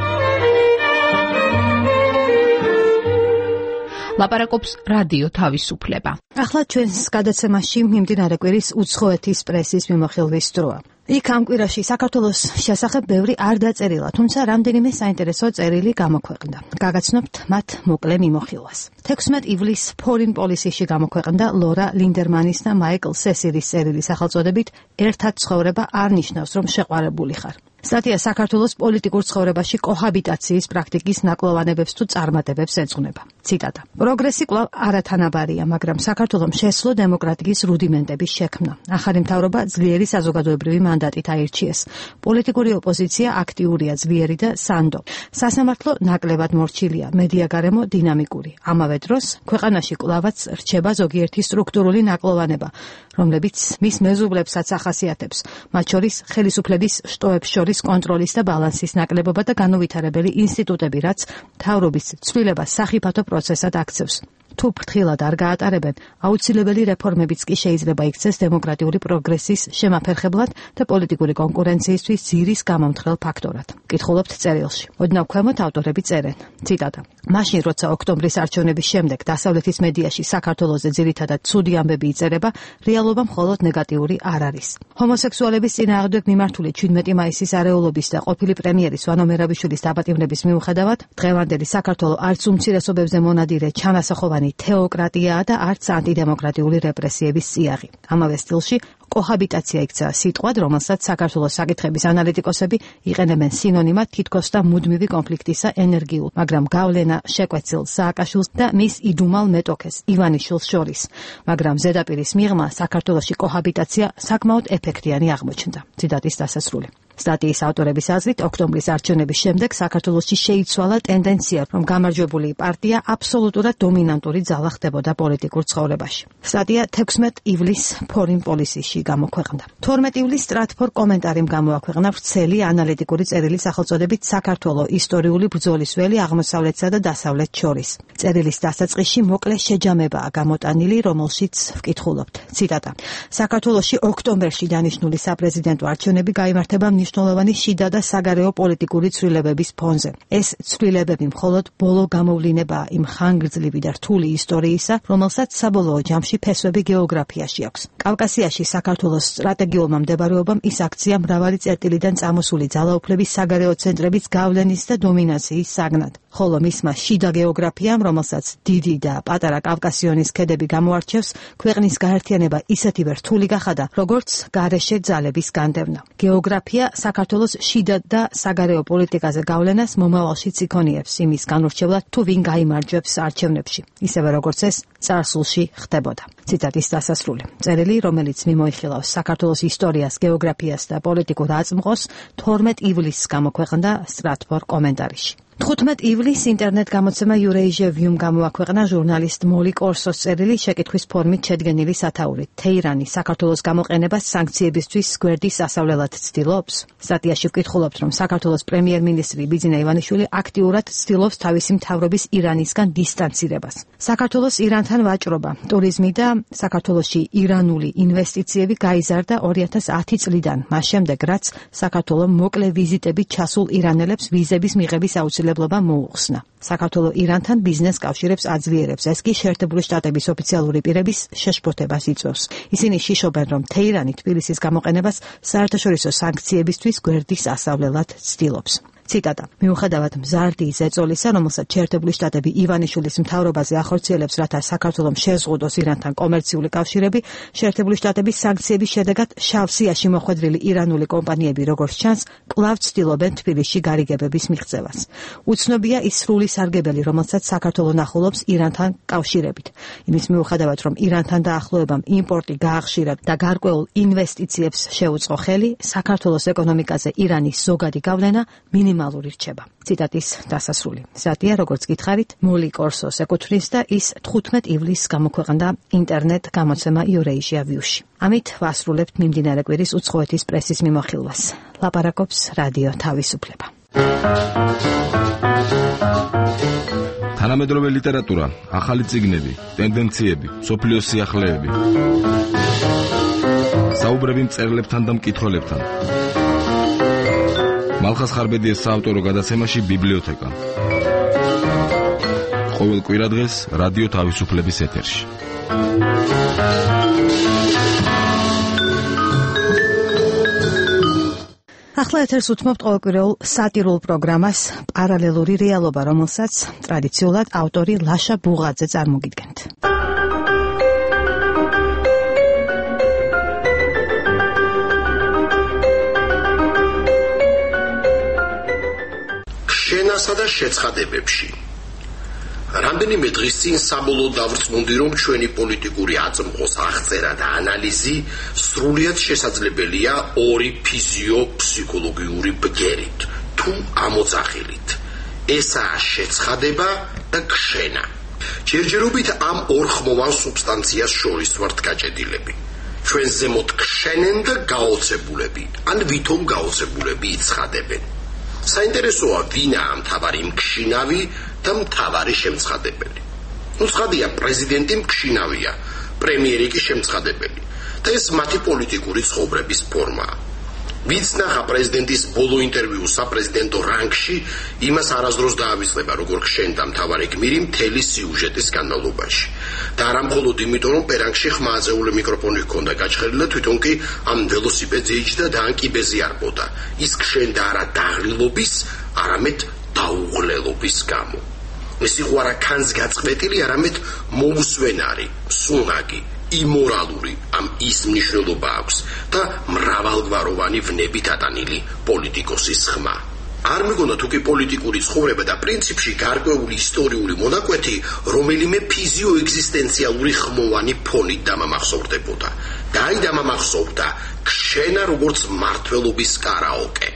ლაპარაკობს რადიო თავისუფლება. ახლა ჩვენს გადაცემაში მიმდინარე კვირის უცხოეთის პრესის მიმოხილვის დროა. იქ ამ კვირაში საქართველოს შესახებ ბევრი არ დაწერილა, თუმცა რამდენიმე საინტერესო წერილი გამოქვეყნდა. გაგაცნობთ მათ მოკლე მიმოხილვას. 16 ივლისს Foreign Policy-ში გამოქვეყნდა ლორა ლინდერმანის და მაიკლ სესირის წერილი სახელწოდებით „ერთად ცხოვრება არ ნიშნავს, რომ შეყვარებული ხარ“. სტატია საქართველოს პოლიტიკურ ცხოვრებაში კოჰაბიტაციის პრაქტიკის ნაკლოვანებებს თუ წარმატებებს ეძღვნება. ციტატა. პროგრესი კვლავ არათანაბარია, მაგრამ საქართველოს შესძლო დემოკრატიის რუდიმენტების შექმნა. ახალი მთავრობა ძლიერი საზოგადოებრივი მანდატით აირჩიეს. პოლიტიკური ოპოზიცია აქტიურია, ძლიერი და სანდო. სასამართლო ნაკლებად მორჩილია, მედია გარემო დინამიკური. ამავე დროს ქვეყანაში კვლავაც რჩება ზოგიერთი სტრუქტურული ნაკლოვანება, რომლებიც მის მეზობლებსაც ახასიათებს, მათ შორის ხელისუფლების შტოებს შორის კონტროლის და ბალანსის ნაკლებობა და განუვითარებელი ინსტიტუტები, რაც მთავრობის ცვლილებას სახიფათო პროცესად აქცევს. თუ ფრთხილად არ გაატარებენ, აუცილებელი რეფორმებიც კი შეიძლება იქცეს დემოკრატიული პროგრესის შემაფერხებლად და პოლიტიკური კონკურენციისთვის ძირის გამომთხრელ ფაქტორად. კითხულობთ წერილში. ოდნავ ქვემოთ ავტორები წერენ. ციტატა. მაშინ, როცა ოქტომბრის არჩევნების შემდეგ დასავლეთის მედიაში საქართველოზე ძირითადად ცუდი ამბები იწერება, რეალობა მხოლოდ ნეგატიური არ არის. ჰომოსექსუალების წინააღმდეგ მიმართული 17 მაისის არეულობის და ყოფილი პრემიერის ვანო მერაბიშვილის დაპატიმრების მიუხედავად, დღევანდელი საქართველო არც უმცირესობებზე მონადირე ჩანასახოვანი თეოკრატიაა და არც ანტიდემოკრატიული რეპრესიების წიაღი. ამავე სტილში კოჰაბიტაცია იქცა სიტყვად, რომელსაც საქართველოს საკითხების ანალიტიკოსები იყენებენ სინონიმად თითქოს და მუდმივი კონფლიქტისა ენერგიულ, მაგრამ გავლენა შეკვეცილ სააკაშვილს და მის იდუმალ მეტოქეს ივანიშვილს შორის. მაგრამ ზედაპირის მიღმა საქართველოში კოჰაბიტაცია საკმაოდ ეფექტიანი აღმოჩნდა. ციტატის დასასრული. სტატიის ავტორების აზრით, ოქტომბრის არჩევნების შემდეგ საქართველოში შეიცვალა ტენდენცია, რომ გამარჯვებული პარტია აბსოლუტურად დომინანტური ძალა ხდებოდა პოლიტიკურ ცხოვრებაში. სტატია 16 ივლისს Foreign Policy-ში გამოქვეყნდა. 12 ივლისს Stratfor კომენტარი გამოაქვეყნა ვრცელი ანალიტიკური წერილი სახელწოდებით „საქართველო ისტორიული ბრძოლის ველი აღმოსავლეთსა და დასავლეთს შორის“. წერილის დასაწყისში მოკლე შეჯამებაა გამოტანილი, რომელშიც ვკითხულობთ. ციტატა. საქართველოში ოქტომბერში დანიშნული საპრეზიდენტო არჩევნები გაიმართება მნიშვნელოვანი შიდა და საგარეო პოლიტიკური ცვლილებების ფონზე. ეს ცვლილებები მხოლოდ ბოლო გამოვლინებაა იმ ხანგრძლივი და რთული ისტორიისა, რომელსაც საბოლოო ჯამში ფესვები გეოგრაფიაში აქვს. კავკასიაში საქართველოს სტრატეგიულმა მდებარეობამ ის აქცია მრავალი წერტილიდან წამოსული ძალაუფლების საგარეო ცენტრების გავლენის და დომინაციის საგნად. ხოლო მისმა შიდა გეოგრაფიამ, რომელსაც დიდი და პატარა კავკასიონის ქედები გამოარჩევს, ქვეყნის გაერთიანება ისეთივე რთული გახადა, როგორც გარეშე ძალების განდევნა. გეოგრაფია საქართველოს შიდა და საგარეო პოლიტიკაზე გავლენას მომავალშიც იქონიებს იმის განურჩევლად, თუ ვინ გაიმარჯვებს არჩევნებში, ისევე როგორც ეს წარსულში ხდებოდა. ციტატის დასასრული. წერილი, რომელიც მიმოიხილავს საქართველოს ისტორიას, გეოგრაფიას და პოლიტიკურ აწმყოს, 12 ივლისს გამოქვეყნდა Stratfor კომენტარიში. 15 ივლისს ინტერნეტ გამოცემა Eurasia View გამოაქვეყნა ჟურნალისტ მოლი კორსოს წერილი შეკითხვის ფორმით შედგენილი სათაურით. თეირანი საქართველოს გამოყენებას სანქციებისთვის გვერდის ასავლელად ცდილობს. სტატიაში ვკითხულობთ, რომ საქართველოს პრემიერ-მინისტრი ბიძინა ივანიშვილი აქტიურად ცდილობს თავისი მთავრობის ირანისგან დისტანცირებას. საქართველოს ირანთან ვაჭრობა, ტურიზმი და საქართველოში ირანული ინვესტიციები გაიზარდა 2010 წლიდან, მას შემდეგ, რაც საქართველოს მოკლე ვიზიტებით ჩასულ ირანელებს ვიზების მიღების აუცილებლობა მოუხსნა. საქართველოს ირანთან ბიზნეს კავშირებს აძლიერებს, ეს კი შეერთებული შტატების ოფიციალური პირების შეშფოთებას იწვევს. ისინი შიშობენ, რომ თეირანი თბილისის გამოყენებას საერთაშორისო სანქციებისთვის გვერდის ასავლელად ცდილობს. ციტატა: მიუხედავად მზარდი ზეწოლისა, რომელსაც შეერთებული შტატები ივანიშვილის მთავრობაზე ახორციელებს, რათა საქართველომ შეზღუდოს ირანთან კომერციული კავშირები, შეერთებული შტატების სანქციების შედეგად შავსიაში მოხვედრილი ირანული კომპანიები, როგორც ჩანს, კვლავ ცდილობენ თბილისში გარიგებების მიღწევას. უცნობია ის სრული სარგებელი, რომელსაც საქართველო ნახულობს ირანთან კავშირებით. იმის მიუხედავად, რომ ირანთან დაახლოებამ იმპორტი გაახშირა და გარკვეულ ინვესტიციებს შეუწყო ხელი, საქართველოს ეკონომიკაზე ირანის ზოგადი გავლენა მინიმალური რჩება. ციტატის დასასრული. სტატია, როგორც გითხარით, მოლი კორსოს ეკუთვნის და ის 15 ივლისს გამოქვეყნდა ინტერნეტ გამოცემა Eurasia View-ში. ამით ვასრულებთ მიმდინარე კვირის უცხოეთის პრესის მიმოხილვას. ლაპარაკობს რადიო თავისუფლება. თანამედროვე ლიტერატურა, ახალი წიგნები, ტენდენციები, მსოფლიოს სიახლეები. საუბრები მწერლებთან და მკითხველებთან. მალხას ხარბედიეს საავტორო გადაცემაში ბიბლიოთეკა. ყოველ კვირადღეს რადიო თავისუფლების ეთერში. ახლა ეთერს უთმობთ ყოველკვირეულ სატირულ პროგრამას პარალელური რეალობა, რომელსაც ტრადიციულად ავტორი ლაშა ბუღაძე წარმოგიდგენთ. შენასა და შეცხადებებში. რამდენიმე დღის წინ საბოლოოდ დავრწმუნდი, რომ ჩვენი პოლიტიკური აწმყოს აღწერა და ანალიზი სრულიად შესაძლებელია ორი ფიზიო-ფსიქოლოგიური ბგერით თუ ამოძახილით. ესაა შეცხადება და ქშენა. ჯერჯერობით ამ ორ ხმოვან სუბსტანციას შორის ვართ გაჭედილები. ჩვენ ზემოთ ქშენენ და გაოცებულები, ან ვითომ გაოცებულები იცხადებენ. საინტერესოა ვინაა მთავარი მქშინავი და მთავარი შემცხადებელი. ცხადია, პრეზიდენტი მქშინავია, პრემიერი კი შემცხადებელი და ეს მათი პოლიტიკური ცხოვრების ფორმაა. ვინც ნახა პრეზიდენტის ბოლო ინტერვიუს საპრეზიდენტო რანგში, იმას არასდროს დაავიწყება, როგორ ქშენდა მთავარი გმირი მთელი სიუჟეტის განმავლობაში. და არა მხოლოდ იმიტომ, რომ პერანგში ხმააწეული მიკროფონი ჰქონდა გაჩხერილი და თვითონ კი ამ ველოსიპედზე იჯდა და ან კიბეზე არბოდა. ის ქშენდა არა დაღლილობის, არამედ დაუღლელობის გამო. ეს იყო არა ქანს გაწყვეტილი, არამედ მოუსვენარი, სუნაგი, იმორალური, ამ ის მნიშვნელობა აქვს და მრავალგვაროვანი ვნებით ატანილი პოლიტიკოსის ხმა. არ მეგონა თუ კი პოლიტიკური ცხოვრება და პრინციპში გარკვეული ისტორიული მონაკვეთი რომელიმე ფიზიოეგზისტენციალური ხმოვანი ფონით დამამახსოვრდებოდა. და აი დამამახსოვრდა ქშენა როგორც მართლობის კარაოკე.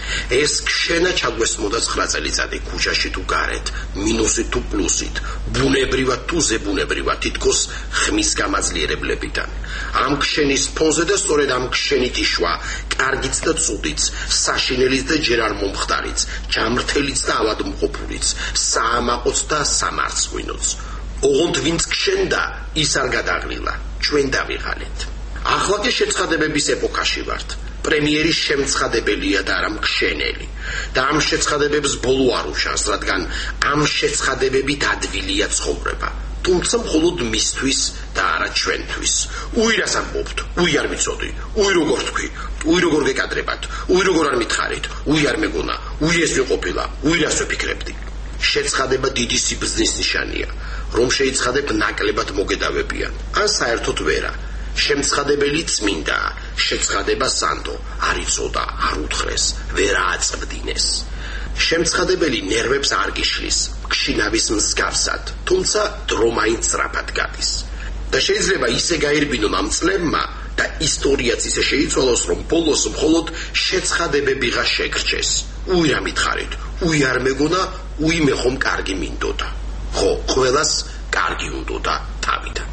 ეს ქშენა ჩაგვესმოდა 9 წელიწადი ქუჩაში თუ გარეთ, მინუსით თუ პლუსით, ბუნებრივად თუ ზებუნებრივად, თითქოს ხმის გამაძლიერებლებიდან. ამ ქშენის ფონზე და სწორედ ამ ქშენით იშვა კარგიც და ცუდიც, საშინელიც და ჯერ არ მომხდარიც, ჯამრთელიც და ავადმყოფურიც, საამაყოც და სამარცხვინოც. ოღონდ ვინც ქშენდა, ის არ გადაღლილა, ჩვენ დავიღალეთ. ახლა კი შეცხადებების ეპოქაში ვართ. პრემიერი შემცხადებელია და არა მქშენელი. და ამ შეცხადებებს ბოლო არ უშანს, რადგან ამ შეცხადებებით ადვილია ცხოვრება. თუმცა მხოლოდ მისთვის და არა ჩვენთვის. უი რას ამბობთ? უი არ ვიცოდი. უი როგორ თქვი? უი როგორ გეკადრებათ? უი როგორ არ მითხარით? უი არ მეგონა. უი ეს ვიყოფილა. უი რას ვფიქრებდი? შეცხადება დიდი სიბრძნის ნიშანია. რომ შეიცხადებთ ნაკლებად მოგედავებიან. ან საერთოდ ვერა. შემცხადებელი წმინდა, შეცხადება სანდო, არ იცოდა, არ უთხრეს, ვერ ააწვდინეს. შემცხადებელი ნერვებს არ გიშლის, ქშინავის მსგავსად, თუმცა დრო მაინც სწრაფად გადის. და შეიძლება ისე გაირბინონ ამ წლებმა და ისტორიაც ისე შეიცვალოს, რომ ბოლოს მხოლოდ შეცხადებებიღა შეგრჩეს. უი რა მითხარით, უი არ მეგონა, უი მე ხომ კარგი მინდოდა. ხო, ყველას კარგი უნდოდა თავიდან.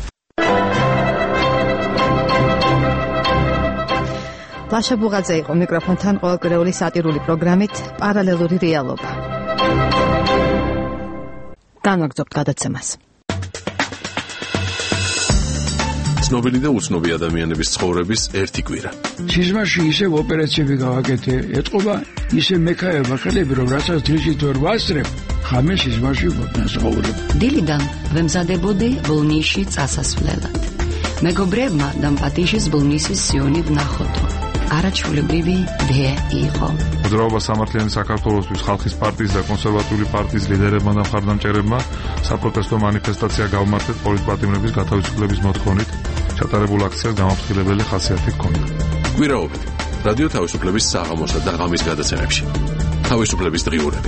ლაშა ბუღაძე იყო მიკროფონთან ყოველკვირეული სატირული პროგრამით პარალელური რეალობა. განვაგრძობთ გადაცემას. ცნობილი და უცნობი ადამიანების ცხოვრების ერთი კვირა. სიზმარში ისევ ოპერაციები გავაკეთე, ეთყობა ისე მექაება ხელები, რომ რასაც დღისით ვერ ვასწრებ, ხამე სიზმარში ვცხოვრობ. დილიდან ვემზადებოდი ბოლნისში წასასვლელად. მეგობრებმა და პატიჟის ბოლნისის სიონი ვნახოთო. არაჩვეულებრივი დე იყო. მოძრაობა სამართლიანი საქართველოსთვის ხალხის პარტიის და კონსერვატიული პარტიის ლიდერებმა და მხარდამჭერებმა საპროტესტო მანიფესტაცია გავმართეთ პოლიტპატიმრების გათავისუფლების მოთხოვნით. ჩატარებულ აქციას გამაფრთხილებელი ხასიათი ჰქონდა. გვირაობით რადიო თავისუფლების საღამოსა და ღამის გადაცემებში. თავისუფლების დღიურები.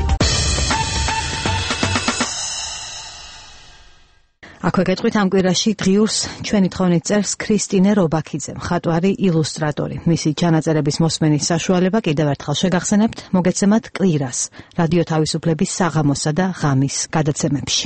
აქვე გეტყვით ამ კვირაში დღიურს ჩვენი თხოვნით წერს ქრისტინე რობაქიძე, მხატვარი, ილუსტრატორი. მისი ჩანაწერების მოსმენის საშუალება კიდევ ერთხელ შეგახსენებთ, მოგეცემათ კვირას რადიო თავისუფლების საღამოსა და ღამის გადაცემებში.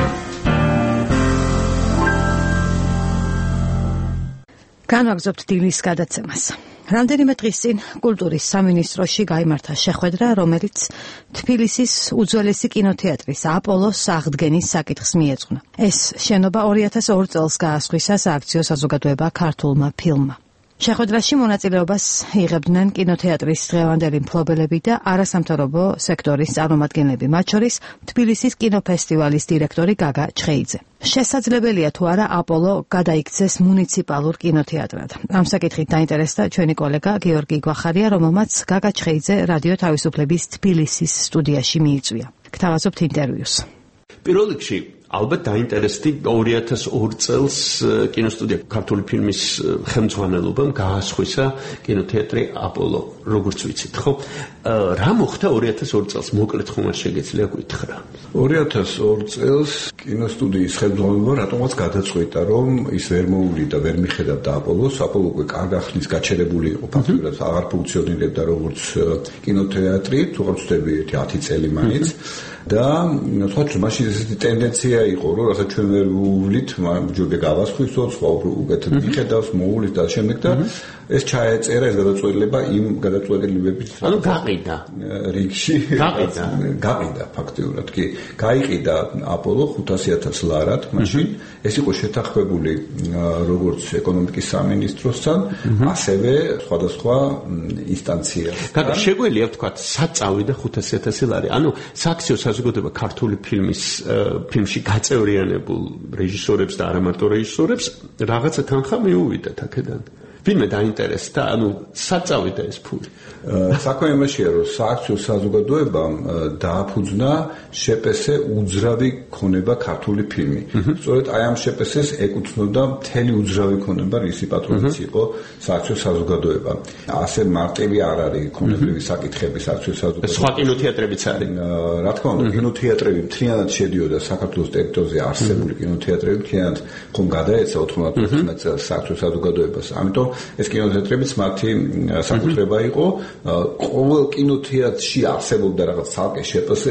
განვაგრძობთ დილის გადაცემას. რამდენიმე დღის წინ კულტურის სამინისტროში გაიმართა შეხვედრა, რომელიც თბილისის უძველესი კინოთეატრის აპოლოს აღდგენის საკითხს მიეძღვნა. ეს შენობა 2002 წელს გაასხვისა სააქციო საზოგადოება ქართულმა ფილმმა. შეხვედრაში მონაწილეობას იღებდნენ კინოთეატრის დღევანდელი მფლობელები და არასამთავრობო სექტორის წარმომადგენლები, მათ შორის თბილისის კინოფესტივალის დირექტორი გაგა ჩხეიძე. შესაძლებელია თუ არა აპოლო გადაიქცეს მუნიციპალურ კინოთეატრად. ამ საკითხით დაინტერესდა ჩვენი კოლეგა გიორგი გვახარია, რომელმაც გაგა ჩხეიძე რადიო თავისუფლების თბილისის სტუდიაში მიიწვია. გთავაზობთ ინტერვიუს. პირველ რიგში ალბათ დაინტერესდი 2002 წელს კინოსტუდია ქართული ფილმის ხელმძღვანელობამ გაასხვისა კინოთეატრი აპოლო, როგორც ვიცით, ხო? რა მოხდა 2002 წელს? მოკლედ ხომ არ შეგეძლია გითხრა? 2002 წელს კინოსტუდიის ხელმძღვანელობა რატომაც გადაწყვიტა, რომ ის ვერ მოუვლიდა, ვერ მიხედავდა აპოლოს. აპოლო უკვე კარგ ხნის გაჩერებული იყო, ფაქტობრივად აღარ ფუნქციონირებდა როგორც კინოთეატრი, თუ არ ვცდები 10 წელი მაინც. და თქვათ რომ მაშინ ესეთი ტენდენცია იყო, რომ რასაც ჩვენ ვერ ვუვლით, ჯობია გავასხვისოთ, სხვა უკეთებ მიხედავს, მოუვლით და შემდეგ და ეს ჩაეწერა ეს გადაწყვეტილება იმ გადაწყვეტილებებით. ანუ გაყიდა რიგში. გაყიდა ფაქტიურად კი. გაიყიდა აპოლო 500,000 ლარად მაშინ. ეს იყო შეთანხმებული როგორც ეკონომიკის სამინისტროსთან, ასევე სხვადასხვა ინსტანციასთან. გაგა შეგვიძლია ვთქვათ, სად წავიდა 500,000 ლარი? ანუ სააქციო საზოგადოება ქართული ფილმში გაწევრიანებულ რეჟისორებს და არა მარტო რეჟისორებს რაღაცა თანხა მიუვიდათ აქედან. ვინმე დაინტერესდა, ანუ სად წავიდა ეს ფული? საქმე იმაშია, რომ სააქციო საზოგადოებამ დააფუძნა შპს უძრავი ქონება ქართული ფილმი. სწორედ აი ამ შპს-ს ეკუთვნოდა მთელი უძრავი ქონება, რისი პატრონიც იყო სააქციო საზოგადოება. ასე მარტივი არ არის ქონებრივი საკითხები სააქციო საზოგადოებაში. სხვა კინოთეატრებიც არის. რა თქმა უნდა, კინოთეატრები მთლიანად შედიოდა საქართველოს ტერიტორიაზე არსებული კინოთეატრები მთლიანად ხომ გადაეცა 99 წელს სააქციო საზოგადოებას. ამიტომ ეს კინოთეატრებიც მათი საკუთრება იყო. ყოველ კინოთეატრში არსებობდა რაღაც ცალკე შპს,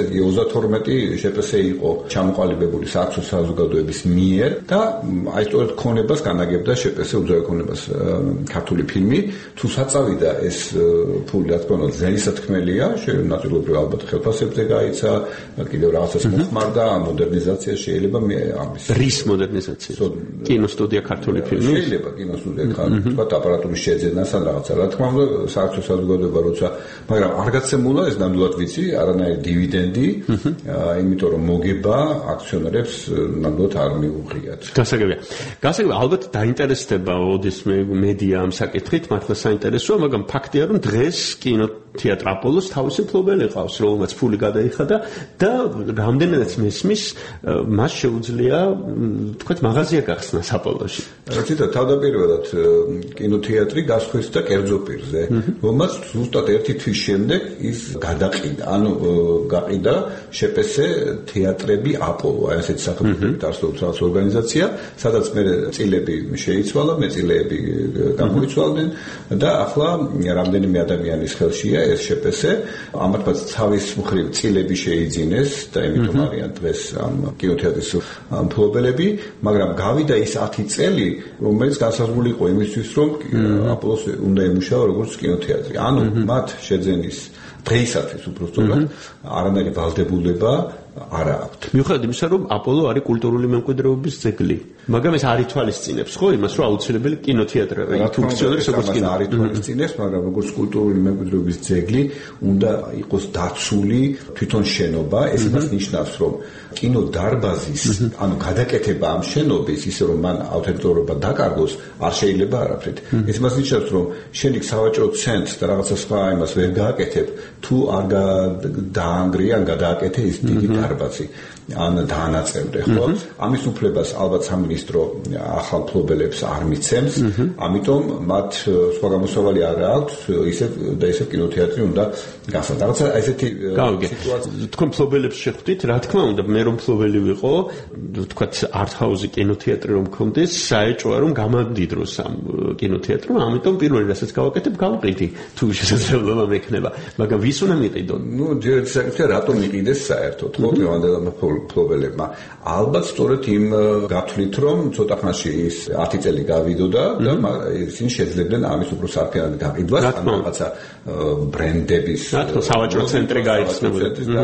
32 შპს იყო ჩამოყალიბებული სააქციო საზოგადოების მიერ და აი სწორედ ქონებას განაგებდა შპს უძრავი ქონებას ქართული ფილმი. თუ საწავიდა ეს ფული, რა თქმა უნდა, ძნელი სათქმელია, ნაწილობრივ ალბათ ხელფასებზე გაიცა, კიდევ რაღაცას მოხმარდა, მოდერნიზაცია შეიძლება ამის. რის მოდერნიზაცია? კინოსტუდია ქართული ფილმის? შეიძლება კინოსტუდია თქვა აპარატურის შეძენას ან რაღაცა. რა თქმა უნდა, სააქციო საზოგადოება როცა, მაგრამ არ გაცემულა ეს ნამდვილად ვიცი, არანაირი დივიდენდი, იმიტომ რომ მოგება აქციონერებს ნამდვილად არ მიუღიათ. გასაგებია. ალბათ დაინტერესდება ოდესმე მედია ამ საკითხით, მართლა საინტერესოა, მაგრამ ფაქტია რომ დღეს კინოთეატრ აპოლოს თავისი მფლობელი ყავს, რომელმაც ფული გადაიხადა და რამდენადაც მესმის, მას შეუძლია, თქვათ, მაღაზია გახსნას აპოლოში. რა თავდაპირველად კინოთეატრი გასხვისდა კერძო პირზე, რომელმაც ზუსტად ერთი თვის შემდეგ ის გადაყიდა, ანუ გაყიდა შპს თეატრები აპოლო, აი ასეთი სახელმწიფოებით არსებობს რაღაც ორგანიზაცია, სადაც მე წილები შეიცვალა, მეწილეები გამოიცვალდნენ და ახლა რამდენიმე ადამიანის ხელშია ეს შპს, ამათაც თავის მხრივ წილები შეიძინეს და იმიტომ არიან დღეს ამ კინოთეატრის მფლობელები, მაგრამ გავიდა ის 10 წელი, რომელიც განსაზღვრული იყო იმისთვის, რომ აპოლოს უნდა ემუშავა როგორც კინოთეატრი. ანუ მათ შეძენის დღეისათვის უბრალოდ არანაირი ვალდებულება არ აქვს. მიუხედავად იმისა, რომ აპოლო არის კულტურული მემკვიდრეობის ძეგლი, მაგრამ ეს არ ითვალისწინებს, ხო, იმას, რომ აუცილებელი კინოთეატრი ფუნქციონირებს როგორც კინო. არ ითვალისწინებს, მაგრამ როგორც კულტურული მემკვიდრეობის ძეგლი უნდა იყოს დაცული თვითონ შენობა, ეს იმას ნიშნავს, რომ კინოდარბაზის, ანუ გადაკეთება ამ შენობის, ისე რომ მან ავთენტურობა დაკარგოს, არ შეიძლება არაფრით. ეს იმას ნიშნავს, რომ შენ იქ სავაჭრო ცენტრს და რაღაცა სხვა იმას ვერ გააკეთებ, თუ არ დაანგრია, ან გადააკეთე ის დიდი დარბაზი. ან დაანაწევრდე, ხო? ამის უფლებას ალბათ სამინისტრო ახალ მფლობელებს არ მიცემს, ამიტომ მათ სხვა გამოსავალი არ აქვს, ისევ კინოთეატრი უნდა გასცათ. რაღაცა ესეთი სიტუაცია. თქვენ მფლობელებს შეხვდით, რა თქმა უნდა, მე რომ მფლობელი ვიყო, თქვათ არტ-ჰაუსი კინოთეატრი რომ მქონდეს, საეჭვოა რომ გამამდიდროს ამ კინოთეატრმა, ამიტომ პირველი რასაც გავაკეთებ, გავყიდი, თუ შესაძლებლობა მექნება, მაგრამ ვის უნდა მიყიდონ? ნუ ჯერ რატომ იყიდეს საერთოდ, ხო? მფლობელებმა. ალბათ სწორედ იმ გათვლით, რომ ცოტა ხანში ის 10 წელი გავიდოდა და ისინი შეძლებდნენ ამის უფრო სარფიანად გაყიდვას, ან რაღაცა ბრენდების სავაჭრო ცენტრი გაიხსნებოდა.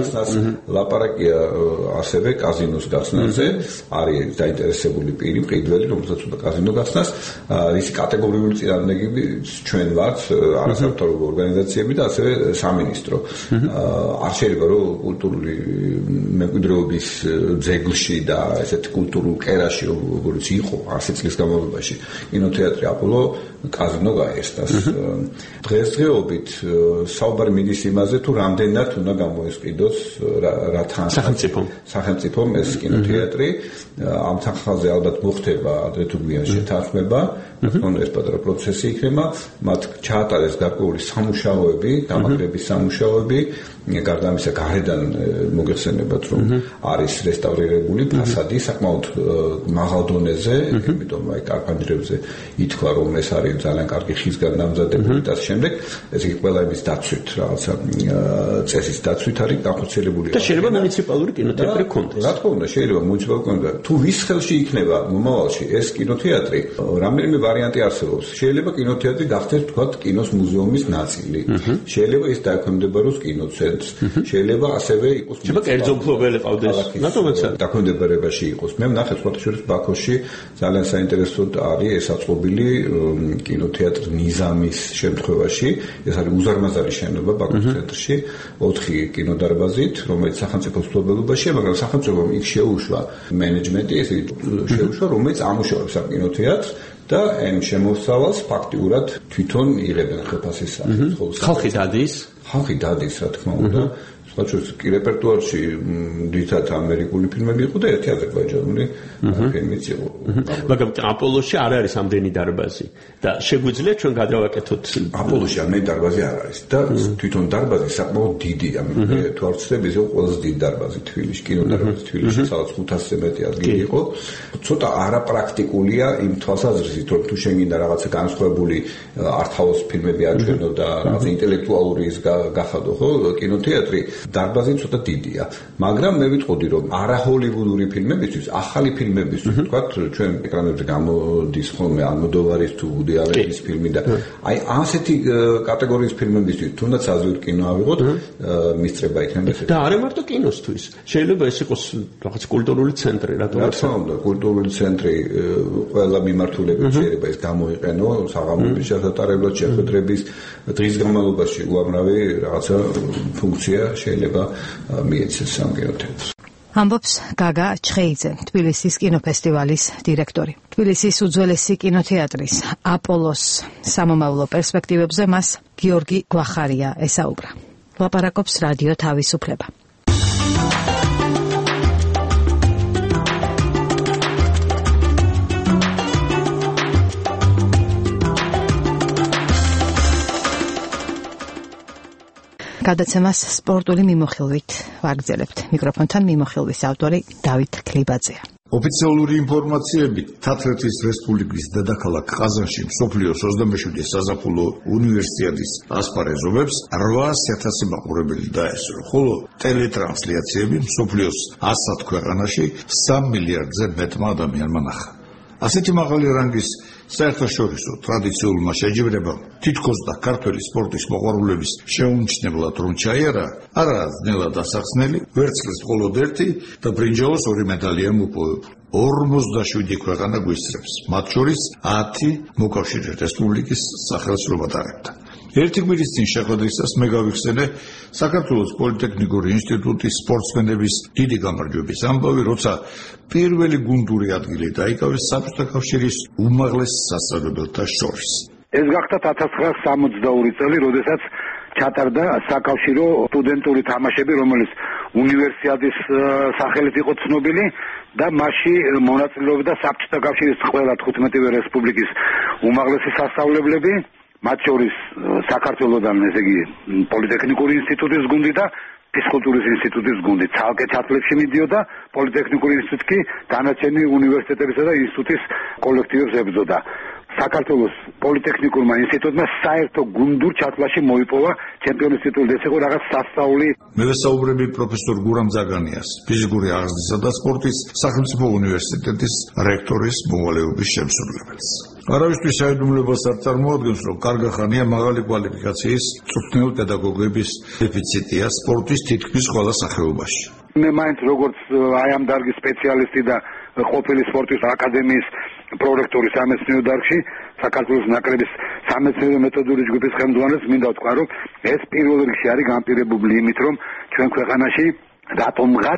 ლაპარაკია ასევე კაზინოს გახსნაზე, არის დაინტერესებული პირი, მყიდველი, რომელსაც უნდა კაზინო გახსნას, ის კატეგორიული წინააღმდეგები ჩვენ ვართ, არასამთავრობო ორგანიზაციები და ასევე სამინისტრო. არ შეიძლება რომ კულტურული მემკვიდრეობის ძეგლში და ესეთ კულტურულ კერაში, როგორც იყო 100 წლის განმავლობაში, კინოთეატრი აპოლო კაზინო გაიხსნას. დღესდღეობით საუბარი მიდის იმაზე, თუ რამდენად უნდა გამოისყიდოს რა თან სახელმწიფომ ეს კინოთეატრი. ამ თანხმაზე ალბათ მოხდება ადრე თუ გვიან შეთანხმება, თქო ეს პატარა პროცესი იქნება, მათ ჩაატარეს გარკვეული სამუშაოები, გამაგრების სამუშაოები, გარდა ამისა გარედან მოგეხსენებათ, რომ არის რესტავრირებული ფასადი საკმაოდ მაღალ დონეზე, იმიტომ აი კარპანტირებზე ითქვა, რომ ეს არის ძალიან კარგი ხისგან დამზადებული და შემდეგ ეს იგი ყველა იმის დაცვით, რაღაცა წესის დაცვით არის განხორციელებული. და შეიძლება მუნიციპალური კინოთეატრი გქონდეს. რა თქმა უნდა, შეიძლება მუნიციპალური კინოთეატრი. თუ ვის ხელში იქნება მომავალში ეს კინოთეატრი, რამდენიმე ვარიანტი არსებობს. შეიძლება კინოთეატრი გახდეს თქვათ კინოს მუზეუმის ნაწილი. შეიძლება ის დაექვემდებაროს კინოცენტრს. შეიძლება ასევე იყოს კერძო მფლობელი ყავდეს. რატომაც დაქვემდებარებაში იყოს. მე ვნახე სხვათა შორის ბაქოში ძალიან საინტერესოდ არის ესაწყობილი კინოთეატრი ნიზამის შემთხვევაში. ეს არის უზარმაზარი შენობა ბაქოს ცენტრში, 4 კინოდარბაზით, რომელიც სახელმწიფოს მფლობელობაშია, მაგრამ სახელმწიფომ იქ შეუშვა მენეჯმენტი, ესე შეუშვა, რომელიც ამუშავებს ამ კინოთეატრს და ამ შემოსავალს ფაქტიურად თვითონ იღებენ ხელფასის სახით. ხალხი დადის? ხალხი დადის, რა თქმა უნდა. სხვაჩვენს კი რეპერტუარში დიდად ამერიკული ფილმები იყო და ერთი აზერბაიჯანული ფილმიც იყო. მაგრამ აპოლოში არ არის ამდენი დარბაზი და შეგვიძლია ჩვენ გადავაკეთოთ აპოლოში ამდენი დარბაზი არ არის და თვითონ დარბაზი საკმაოდ დიდია. მე თუ არ ვცდები, ეს იყო ყველაზე დიდი დარბაზი თბილისში, კინოდარბაზი თბილისში, სადაც 500-ზე მეტი ადგილი იყო. ცოტა არაპრაქტიკულია იმ თვალსაზრისით, რომ თუ შენ გინდა რაღაცა განსხვავებული არტ-ჰაუს ფილმები აჩვენო და რაღაცა ინტელექტუალური ის გახადო, ხო, კინოთეატრი დარბაზი ცოტა დიდია, მაგრამ მე ვიტყოდი, რომ არაჰოლივუდური ფილმებისთვის, ახალი ფილმებისთვის, თქვათ, ჩვენ ეკრანებზე გამოდის ხოლმე ალმოდოვარის თუ ვუდი ალენის ფილმი და აი ასეთი კატეგორიის ფილმებისთვის, თუნდაც აზიური კინო ავიღოთ, მისწრება იქნება ეს. და არა მარტო კინოსთვის, შეიძლება ეს იყოს რაღაც კულტურული ცენტრი, რატომ არა? რა თქმა უნდა, კულტურული ცენტრი ყველა მიმართულებით შეიძლება ეს გამოიყენო, საღამოების ჩასატარებლად, შეხვედრების დღის განმავლობაში უამრავი რაღაცა ფუნქცია შეიძლება მიეცეს ამ კინოთეატრს. ამბობს გაგა ჩხეიძე, თბილისის კინოფესტივალის დირექტორი. თბილისის უძველესი კინოთეატრის აპოლოს სამომავლო პერსპექტივებზე მას გიორგი გვახარია ესაუბრა. ლაპარაკობს რადიო თავისუფლება. გადაცემას სპორტული მიმოხილვით ვაგრძელებთ. მიკროფონთან მიმოხილვის ავტორი დავით ქლიბაძეა. ოფიციალური ინფორმაციებით, თათრეთის რესპუბლიკის დედაქალაქ ყაზანში მსოფლიოს 27 საზაფხულო უნივერსიადის ასპარეზობებს 800,000 მაყურებელი დაესწრო, ხოლო ტელეტრანსლაციები მსოფლიოს 100 ქვეყანაში 3 მილიარდზე მეტმა ადამიანმა ნახა. ასეთი მაღალი რანგის საერთაშორისო ტრადიციულმა შეჯიბრებამ თითქოს და ქართველი სპორტის მოყვარულების შეუმჩნევლად რომ ჩაიარა, არაა ძნელად ასახსნელი, ვერცხლის მხოლოდ ერთი და ბრინჯაოს 2 მედალია მოპოვებული. 47 ქვეყანა გვისწრებს, მათ შორის 10 მოკავშირე რესპუბლიკის სახელმწიფო დარებდა. ერთი კვირის წინ შეხვედრისას მე გავიხსენე საქართველოს პოლიტექნიკური ინსტიტუტის სპორტსმენების დიდი გამარჯვების ამბავი, როცა პირველი გუნდური ადგილი დაიკავეს საბჭოთა კავშირის უმაღლეს სასწავლებელთა შორის. ეს გახდა 1962 წელი, როდესაც ჩატარდა საკავშირო სტუდენტური თამაშები, რომელიც უნივერსიადის სახელით იყო ცნობილი და მასში მონაწილეობდა საბჭოთა კავშირის ყველა 15 რესპუბლიკის უმაღლესი სასწავლებლები, მათ შორის საქართველოსთან, ესე იგი, პოლიტექნიკური ინსტიტუტის გუნდი და ფიზკულტურის ინსტიტუტის გუნდი. ცალკე ჩათვლებში მიდიოდა პოლიტექნიკური ინსტიტუტი კი დანარჩენი უნივერსიტეტებისა და ინსტიტუტის კოლექტივებს ებრძოდა. საქართველოს პოლიტექნიკურმა ინსტიტუტმა საერთო გუნდურ ჩათვლაში მოიპოვა ჩემპიონის ტიტული, ეს იყო რაღაც სასწაული. მე ვესაუბრები პროფესორ გურამ ძაგანიას, ფიზიკური აღზრდისა და სპორტის სახელმწიფო უნივერსიტეტის რექტორის მოვალეობის შემსრულებელს. არავისთვის საიდუმლებას არ წარმოადგენს, რომ კარგახანია მაღალი კვალიფიკაციის მწვრთნელ პედაგოგების დეფიციტია სპორტის თითქმის ყველა სახეობაში. მე მაინც როგორც აი ამ დარგის სპეციალისტი და ყოფილი სპორტის აკადემიის პრორექტორი სამეცნიერო დარგში, საქართველოს ნაკრების სამეცნიერო მეთოდური ჯგუფის ხელმძღვანელს მინდა ვთქვა, რომ ეს პირველ რიგში არის განპირობებული იმით, რომ ჩვენ ქვეყანაში რატომღაც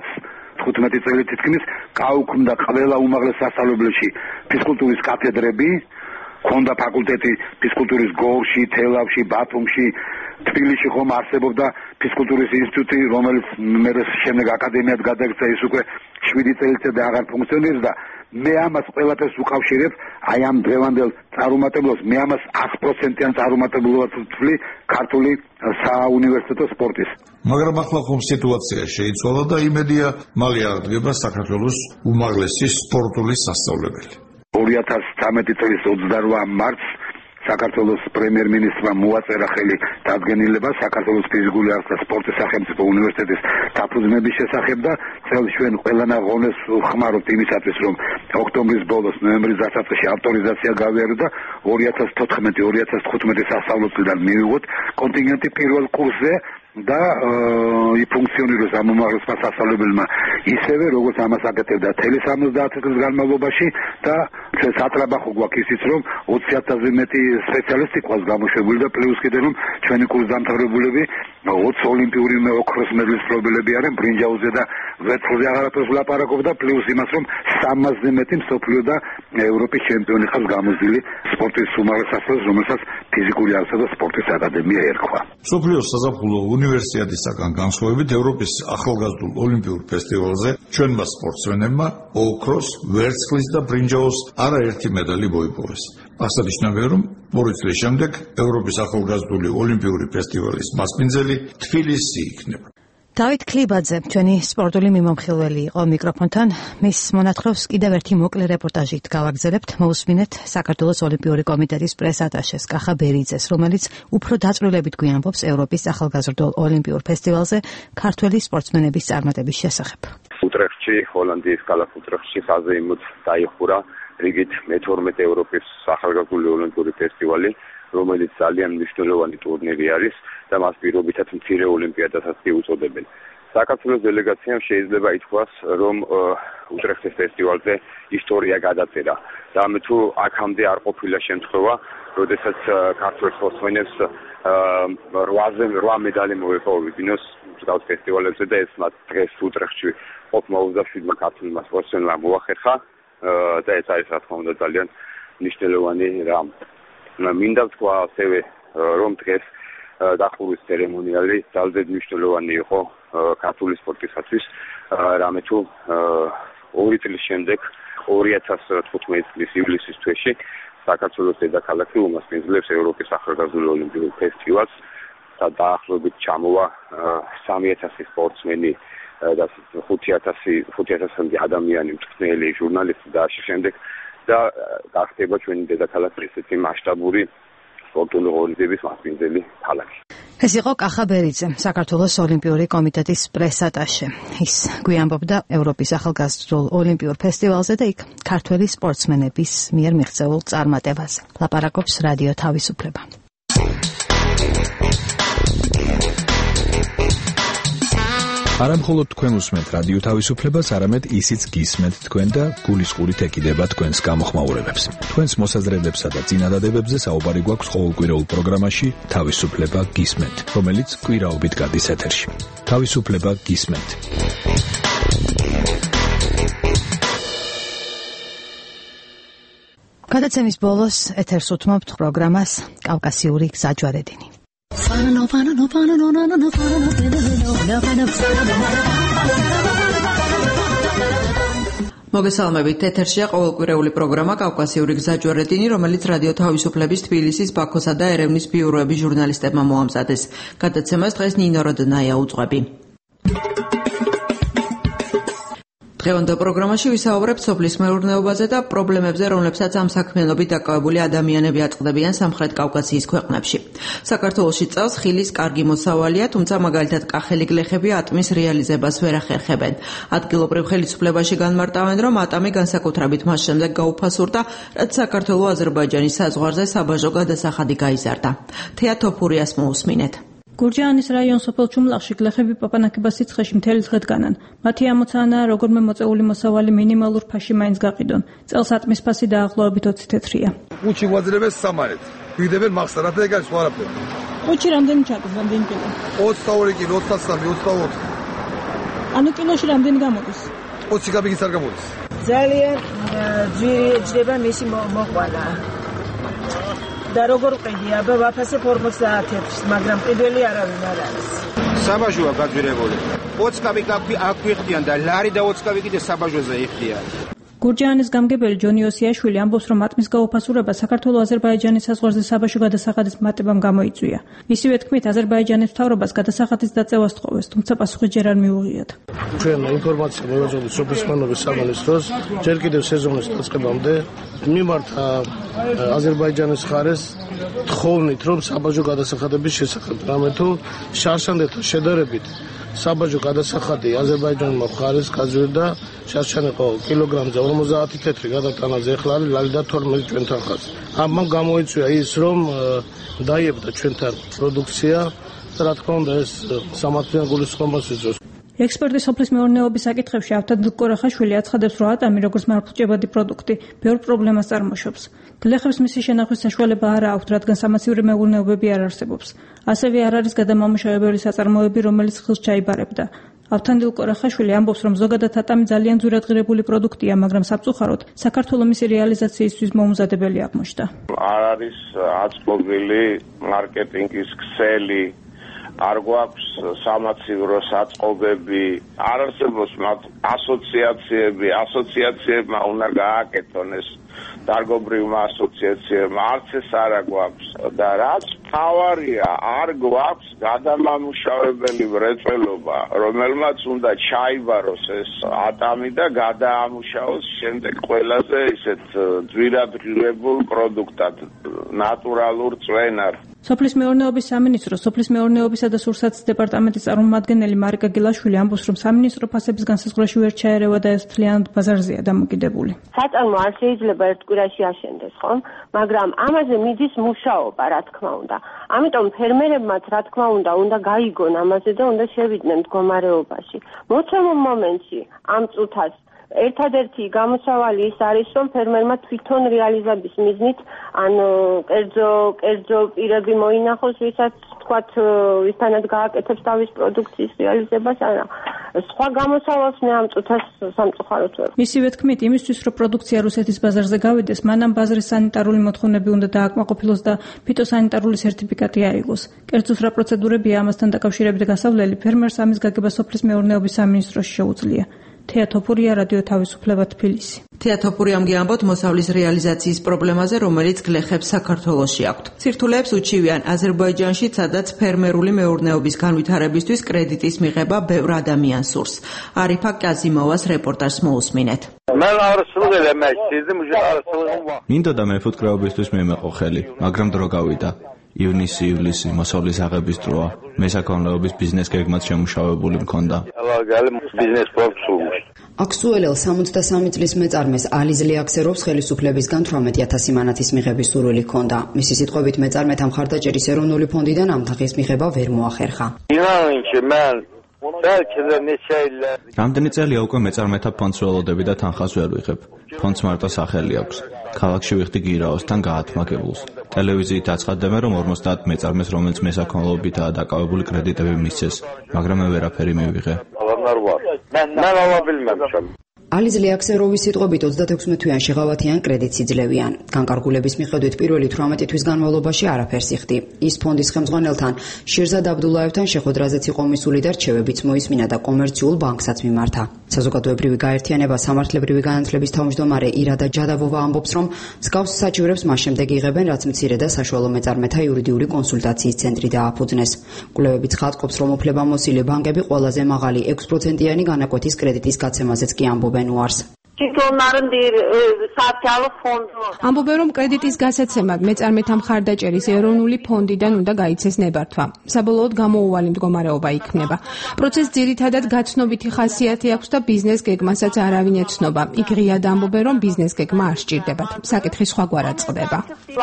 15 წელი თითქმის გაუქმდა ყველა უმაღლეს სასწავლებლებში ფიზკულტურის კათედრები, ქონდა ფაკულტეტი ფიზკულტურის გორში, თელავში, ბათუმში, თბილისში ხომ არსებობდა ფიზკულტურის ინსტიტუტი, რომელიც მე შემდეგ აკადემიად გადაიქცა, ის უკვე 7 წელიწად აღარ ფუნქციონირებს და მე ამას ყველაფერს უკავშირებ აი ამ დღევანდელ წარუმატებლობას, მე ამას 100%-იან წარუმატებლობას ვთვლი ქართული საუნივერსიტეტო სპორტის. მაგრამ ახლა ხომ სიტუაცია შეიცვალა და იმედია მალე აღდგება საქართველოს უმაღლესი სპორტული სასწავლებელი. 2013 წლის 28 მარტს საქართველოს პრემიერ-მინისტრმა მოაწერა ხელი დადგენილება საქართველოს ფიზიკური აღზრდა სპორტის სახელმწიფო უნივერსიტეტის დაფუძნების შესახებ და წელს ჩვენ ყველანა ღონეს ხმარობთ იმისათვის, რომ ოქტომბრის ბოლოს, ნოემბრის დასაწყისში ავტორიზაცია გავიაროთ და 2014-2015 სასწავლო წლიდან მივიღოთ კონტინგენტი პირველ კურსზე და იფუნქციონიროს ამ უმაღლეს სასწავლებელმა ისევე, როგორც ამას აკეთებდა მთელი 70 წლის განმავლობაში და ჩვენ სატრაბახო გვაქვს ისიც, რომ 20,000-ზე მეტი სპეციალისტი ყავს გამოშვებული და პლუს კიდე რომ ჩვენი კურსის დამთავრებულები 20 ოლიმპიური ოქროს მედლის მფლობელები არიან, ბრინჯაოზე და ვერცხლზე აღარაფერს ვლაპარაკობ და პლუს იმას, რომ 300-ზე მეტი მსოფლიო და ევროპის ჩემპიონი ხავს გამოსდილი სპორტის უმაღლეს სასწავლებელს, რომელსაც ფიზიკური აღზრდა და სპორტის აკადემია ერქვა. მსოფლიოს საზაფხულო უნივერსიადისაგან განსხვავებით ევროპის ახალგაზრდულ ოლიმპიურ ფესტივალზე ჩვენმა სპორტსმენებმა ოქროს, ვერცხლის და ბრინჯაოს არაერთი მედალი მოიპოვეს. აღსანიშნავია, რომ 2 წლის შემდეგ ევროპის ახალგაზრდული ოლიმპიური ფესტივალის მასპინძელი თბილისი იქნება. დავით ქლიბაძე, ჩვენი სპორტული მიმომხილველი იყო მიკროფონთან. მის მონათხრობს კიდევ ერთი მოკლე რეპორტაჟით გავაგზავნებთ. მოусმინეთ საქართველოს ოლიმპიური კომიტეტის პრეს-ატაშეს კახა ბერიძეს, რომელიც უფრო დაწვრილებით გვიამბობს ევროპის ახალგაზრდულ ოლიმპიურ ფესტივალზე ქართველი სპორტსმენების წარმატების შესახებ. უტრეხტში, ჰოლანდიის ქალაქ უტრეხტში ხაზზე იმოც დაიხურა რიგით მე-12 ევროპის ახალგაზრდული ოლიმპიური ფესტივალი, რომელიც ძალიან მნიშვნელოვანი ტურნირი არის და მას პირობითად მცირე ოლიმპიადასაც უწოდებენ. საქართველოს დელეგაციამ შეიძლება ითქვას, რომ უტრეხტის ფესტივალზე ისტორია გადაწერა და ამით თუ აქამდე არ ყოფილა შემთხვევა, როდესაც ქართველ სპორტსმენებს 8 მედალი მოეპოვებინოს მსგავს ფესტივალებზე და ეს მათ დღეს უტრეხტში ყოფნა 27 ქართველმა სპორტსმენმა მოახერხა და ეს არის რა თქმა უნდა ძალიან მნიშვნელოვანი რამ. მინდა ვთქვა ასევე, რომ დღეს დახურვის ცერემონიალი ძალზედ მნიშვნელოვანი იყო ქართული სპორტისათვის, რამე თუ 2 წლის შემდეგ 2015 წლის ივლისის თვეში საქართველოს დედაქალაქი უმასპინძლებს ევროპის ახალგაზრდულ ოლიმპიურ ფესტივალს და დაახლოებით ჩამოვა 3000 სპორტსმენი და 5,000 ადამიანი, მწვრთნელი, ჟურნალისტი და ასე შემდეგ და გახდება ჩვენი დედაქალაქის ესეთი მასშტაბური სპორტული ღონისძიების მასპინძელი ქალაქი. ეს იყო კახა ბერიძე, საქართველოს ოლიმპიური კომიტეტის პრესატაშე. ის გვიანბობდა ევროპის ახალგაზრდულ ოლიმპიურ ფესტივალზე და იქ ქართველი სპორტსმენების მიერ მიღწეულ წარმატებაზე. ლაპარაკობს რადიო თავისუფლება. არა მხოლოდ თქვენ უსმენთ რადიო თავისუფლებას, არამედ ისიც გისმენთ თქვენ და გულისყურით ეკიდება თქვენს გამოხმაურებებს. თქვენს მოსაზრებებსა და წინადადებებზე საუბარი გვაქვს ყოველკვირეულ პროგრამაში თავისუფლება გისმენთ, რომელიც კვირაობით გადის ეთერში. თავისუფლება გისმენთ. გადაცემის ბოლოს ეთერს უთმობთ პროგრამას კავკასიური გზაჯვარედინი. მოგესალმებით, ეთერშია ყოველკვირეული პროგრამა კავკასიური გზაჯვარედინი, რომელიც რადიო თავისუფლების თბილისის, ბაქოსა და ერევნის ბიუროების ჟურნალისტებმა მოამზადეს. გადაცემას დღეს ნინო როდნაია უძღვები. დღევანდელ პროგრამაში ვისაუბრებთ სოფლის მეურნეობაზე და პრობლემებზე, რომლებსაც ამ საქმიანობით დაკავებული ადამიანები აწყდებიან სამხრეთ კავკასიის ქვეყნებში. საქართველოში წელს ხილის კარგი მოსავალია, თუმცა მაგალითად კახელი გლეხები ატმის რეალიზებას ვერ ახერხებენ. ადგილობრივ ხელისუფლებაში განმარტავენ, რომ ატამი განსაკუთრებით მას შემდეგ გაუფასურდა, რაც საქართველო-აზერბაიჯანის საზღვარზე საბაჟო გადასახადი გაიზარდა. თეა თოფურიას მოусმინეთ. გურჯაანის რაიონ სოფელ ჩუმლახში გლეხები პაპანაკებას სიცხეში მთელი დღე დგანან. მათი ამოცანაა, როგორმე მოწეული მოსავალი მინიმალურ ფასში მაინც გაყიდონ. წელს ატმის ფასი დაახლოებით 20 თეთრია. უჩი ვაძლებენ სამარეთ. ვიდებენ მახსარად და ეგ არის ყველაფერი. უჩი რამდენი ჩაკის, რამდენი კილო? 22 კილო, 23, 24. ანუ კილოში რამდენი გამოდის? 20 კაპიკიც არ გამოდის. ძალიან ჯდება მისი მოყვანა. და როგორ ყიდია, ვაფასე 40 თეთრს, მაგრამ ყიდველი არავინ არ არის. საბაჟოა გაძვირებული. 20 კაპიკი აქ ვიხდიან და ლარი და 20 კაპიკი და საბაჟოზე იხდიან. გურჯაანის გამგებელი ჯონი ოსიაშვილი ამბობს, რომ ატმის გაუფასურება საქართველო-აზერბაიჯანის საზღვარზე საბაჟო გადასახადის მატებამ გამოიწვია. მისივე თქმით, აზერბაიჯანის მთავრობას გადასახადის დაწევას თხოვეს, თუმცა პასუხი ჯერ არ მიუღიათ. ჩვენ ინფორმაცია მივაწოდეთ სოფლის სამინისტროს, ჯერ კიდევ სეზონის დაწყებამდე მიმართა აზერბაიჯანის ხარეს თხოვნით, რომ საბაჟო გადასახადების შესახებ, რამე თუ შარშანდელთან შედარებით საბაჟო გადასახადი აზერბაიჯანულმა მხარეს გაძვირდა, შარშანი იყო კილოგრამზე 50 თეთრი გადატანაზე, ახლა არის ლარი და 12 ჩვენთან ხარს. ამან გამოიწვია ის, რომ დაიებდა ჩვენთან პროდუქცია და რა თქმა უნდა ეს სამართლიან გულისხმობას იწვევს. ექსპერტი სოფლის მეურნეობის საკითხებში ავთანდილ კორახაშვილი აცხადებს, რომ ატამი როგორც მართლმსაჯებადი პროდუქტი ბევრ პრობლემას წარმოშობს. გლეხებს მისი შენახვის საშუალება არ აქვთ, რადგან სამაცივრი მეურნეობები არ არსებობს. ასევე არ არის გადამამუშავებელი საწარმოები, რომელიც ხილს ჩაიბარებდა. ავთანდილ კორახაშვილი ამბობს, რომ ზოგადად ატამი ძალიან ძვირადღირებული პროდუქტია, მაგრამ საფწუხაროდ საქართველოს მისი რეალიზაციისთვის მოუმზადებელი აღმოჩნდა. არ არის აწყობილი მარკეტინგის ქსელი, არ გვაქვს სამაცივრო საწყობები, არ არსებობს მათ ასოციაციებმა უნდა გააკეთონ ეს დარგობრივმა ასოციაციებმა, არც ეს არ გვაქვს და რაც მთავარია, არ გვაქვს გადამამუშავებელი მრეწველობა, რომელმაც უნდა ჩაიბაროს ეს ატამი და გადაამუშავოს შემდეგ ყველაზე ისეთ ძვირადღირებულ პროდუქტად, ნატურალურ წვენად. სოფლის მეურნეობის სამინისტრო, სოფლის მეურნეობისა და სურსათის დეპარტამენტის წარმომადგენელი მარიკა გილაშვილი ამბობს, რომ სამინისტრო ფასების განსაზღვრაში ვერ ჩაერევა და ეს მთლიანად ბაზარზეა დამოკიდებული. საწარმო არ შეიძლება ერთ კვირაში აშენდეს, ხომ? მაგრამ ამაზე მიდის მუშაობა, რა თქმა უნდა. ამიტომ ფერმერებმაც, რა თქმა უნდა გაიგონ ამაზე და უნდა შევიდნენ მდგომარეობაში. მოცემულ მომენტში ამ წუთას ერთადერთი გამოსავალი ის არის, რომ ფერმერმა თვითონ რეალიზების მიზნით, ანუ კერძო პირები მოინახოს, ვისაც თქვათ, ვისთანაც გააკეთებს თავის პროდუქციის რეალიზებას, არა. სხვა გამოსავალს მე ამ წუთას სამწუხაროდ ვერ. მისივე თქმით, იმისთვის, რომ პროდუქცია რუსეთის ბაზარზე გავიდეს, მანამ ბაზრის სანიტარული მოთხოვნები უნდა დააკმაყოფილოს და ფიტოსანიტარული სერტიფიკატი აიღოს. კერძოდ რა პროცედურებია ამასთან დაკავშირებით გასავლელი, ფერმერს ამის გაგება სოფლის მეურნეობის სამინისტროში შეუძლია. თეა თოფურია, რადიო თავისუფლება, თბილისი. თეა თოფურიამ გიამბოთ მოსავლის რეალიზაციის პრობლემაზე, რომელიც გლეხებს საქართველოში აქვთ. სირთულეებს უჩივიან აზერბაიჯანში, სადაც ფერმერული მეურნეობის განვითარებისთვის კრედიტის მიღება ბევრ ადამიანს სურს. არიფა კაზიმოვას რეპორტაჟს მოусმინეთ. მინდოდა მეფუტკრეობისთვის მიმეყო ხელი, მაგრამ დრო გავიდა. ივნისი-ივლისი მოსავლის აღების დროა. მესაქონლეობის ბიზნეს გეგმაც შემუშავებული მქონდა. აქსუელელ 63 წლის მეწარმეს ალიz ლიაქსერობს ხელისუფლებისგან 18000 მანათის მიღების სურვილი ჰქონდა. მისი სიტყვებით მეწარმეთა მხარდაჭერის ეროვნული ფონდიდან ამ თანხის მიღება ვერ მოახერხა. რამდენი წელია უკვე მეწარმეთა ფონდს ველოდები და თანხას ვერ ვიღებ. ფონდს მარტო სახელი აქვს. ქალაქში ვიხდი გირაოსთან გაათმაგებულს. ტელევიზიით აცხადდებენ, რომ 50 მეწარმეს, რომელიც მესაქონლეობითაა დაკავებული კრედიტები მისცეს, მაგრამ მე ვერაფერი მივიღე. ალიz ლიაქსეროვის სიტყვებით 36 თვიან შეღავათიან კრედიტს იძლევიან. განკარგულების მიხედვით პირველი 18 თვის განმავლობაში არაფერს იხდი. ის ფონდის ხელმძღვანელთან შირზად აბდულაევთან შეხვედრაზეც იყო მისული და რჩევებიც მოისმინა და კომერციულ ბანკსაც მიმართა. საზოგადოებრივი გაერთიანება სამართლებრივი განათლების თავმჯდომარე ირადა ჯადავოვა ამბობს, რომ მსგავს საჭიროებს მას შემდეგ იღებენ, რაც მცირე და საშუალო მეწარმეთა იურიდიული კონსულტაციის ცენტრი დააფუძნეს. კვლევებიც ხატყობს, რომ უფლებამოსილი ბანკები ყველაზე მაღალი 6%-იანი განაკვეთის კრედიტის გაცემაზეც კი ამბობენ. ამბობენ, რომ კრედიტის გასაცემად მეწარმეთა მხარდაჭერის ეროვნული ფონდიდან უნდა გაიცეს ნებართვა. საბოლოოდ გამოუვალი მდგომარეობა იქნება. პროცესს ძირითადად გაცნობითი ხასიათი აქვს და ბიზნეს გეგმასაც არავინ ეცნობა. იქ ღიად ამბობენ, რომ ბიზნეს გეგმა არ სჭირდებათ. საკითხი სხვაგვარად წყდება.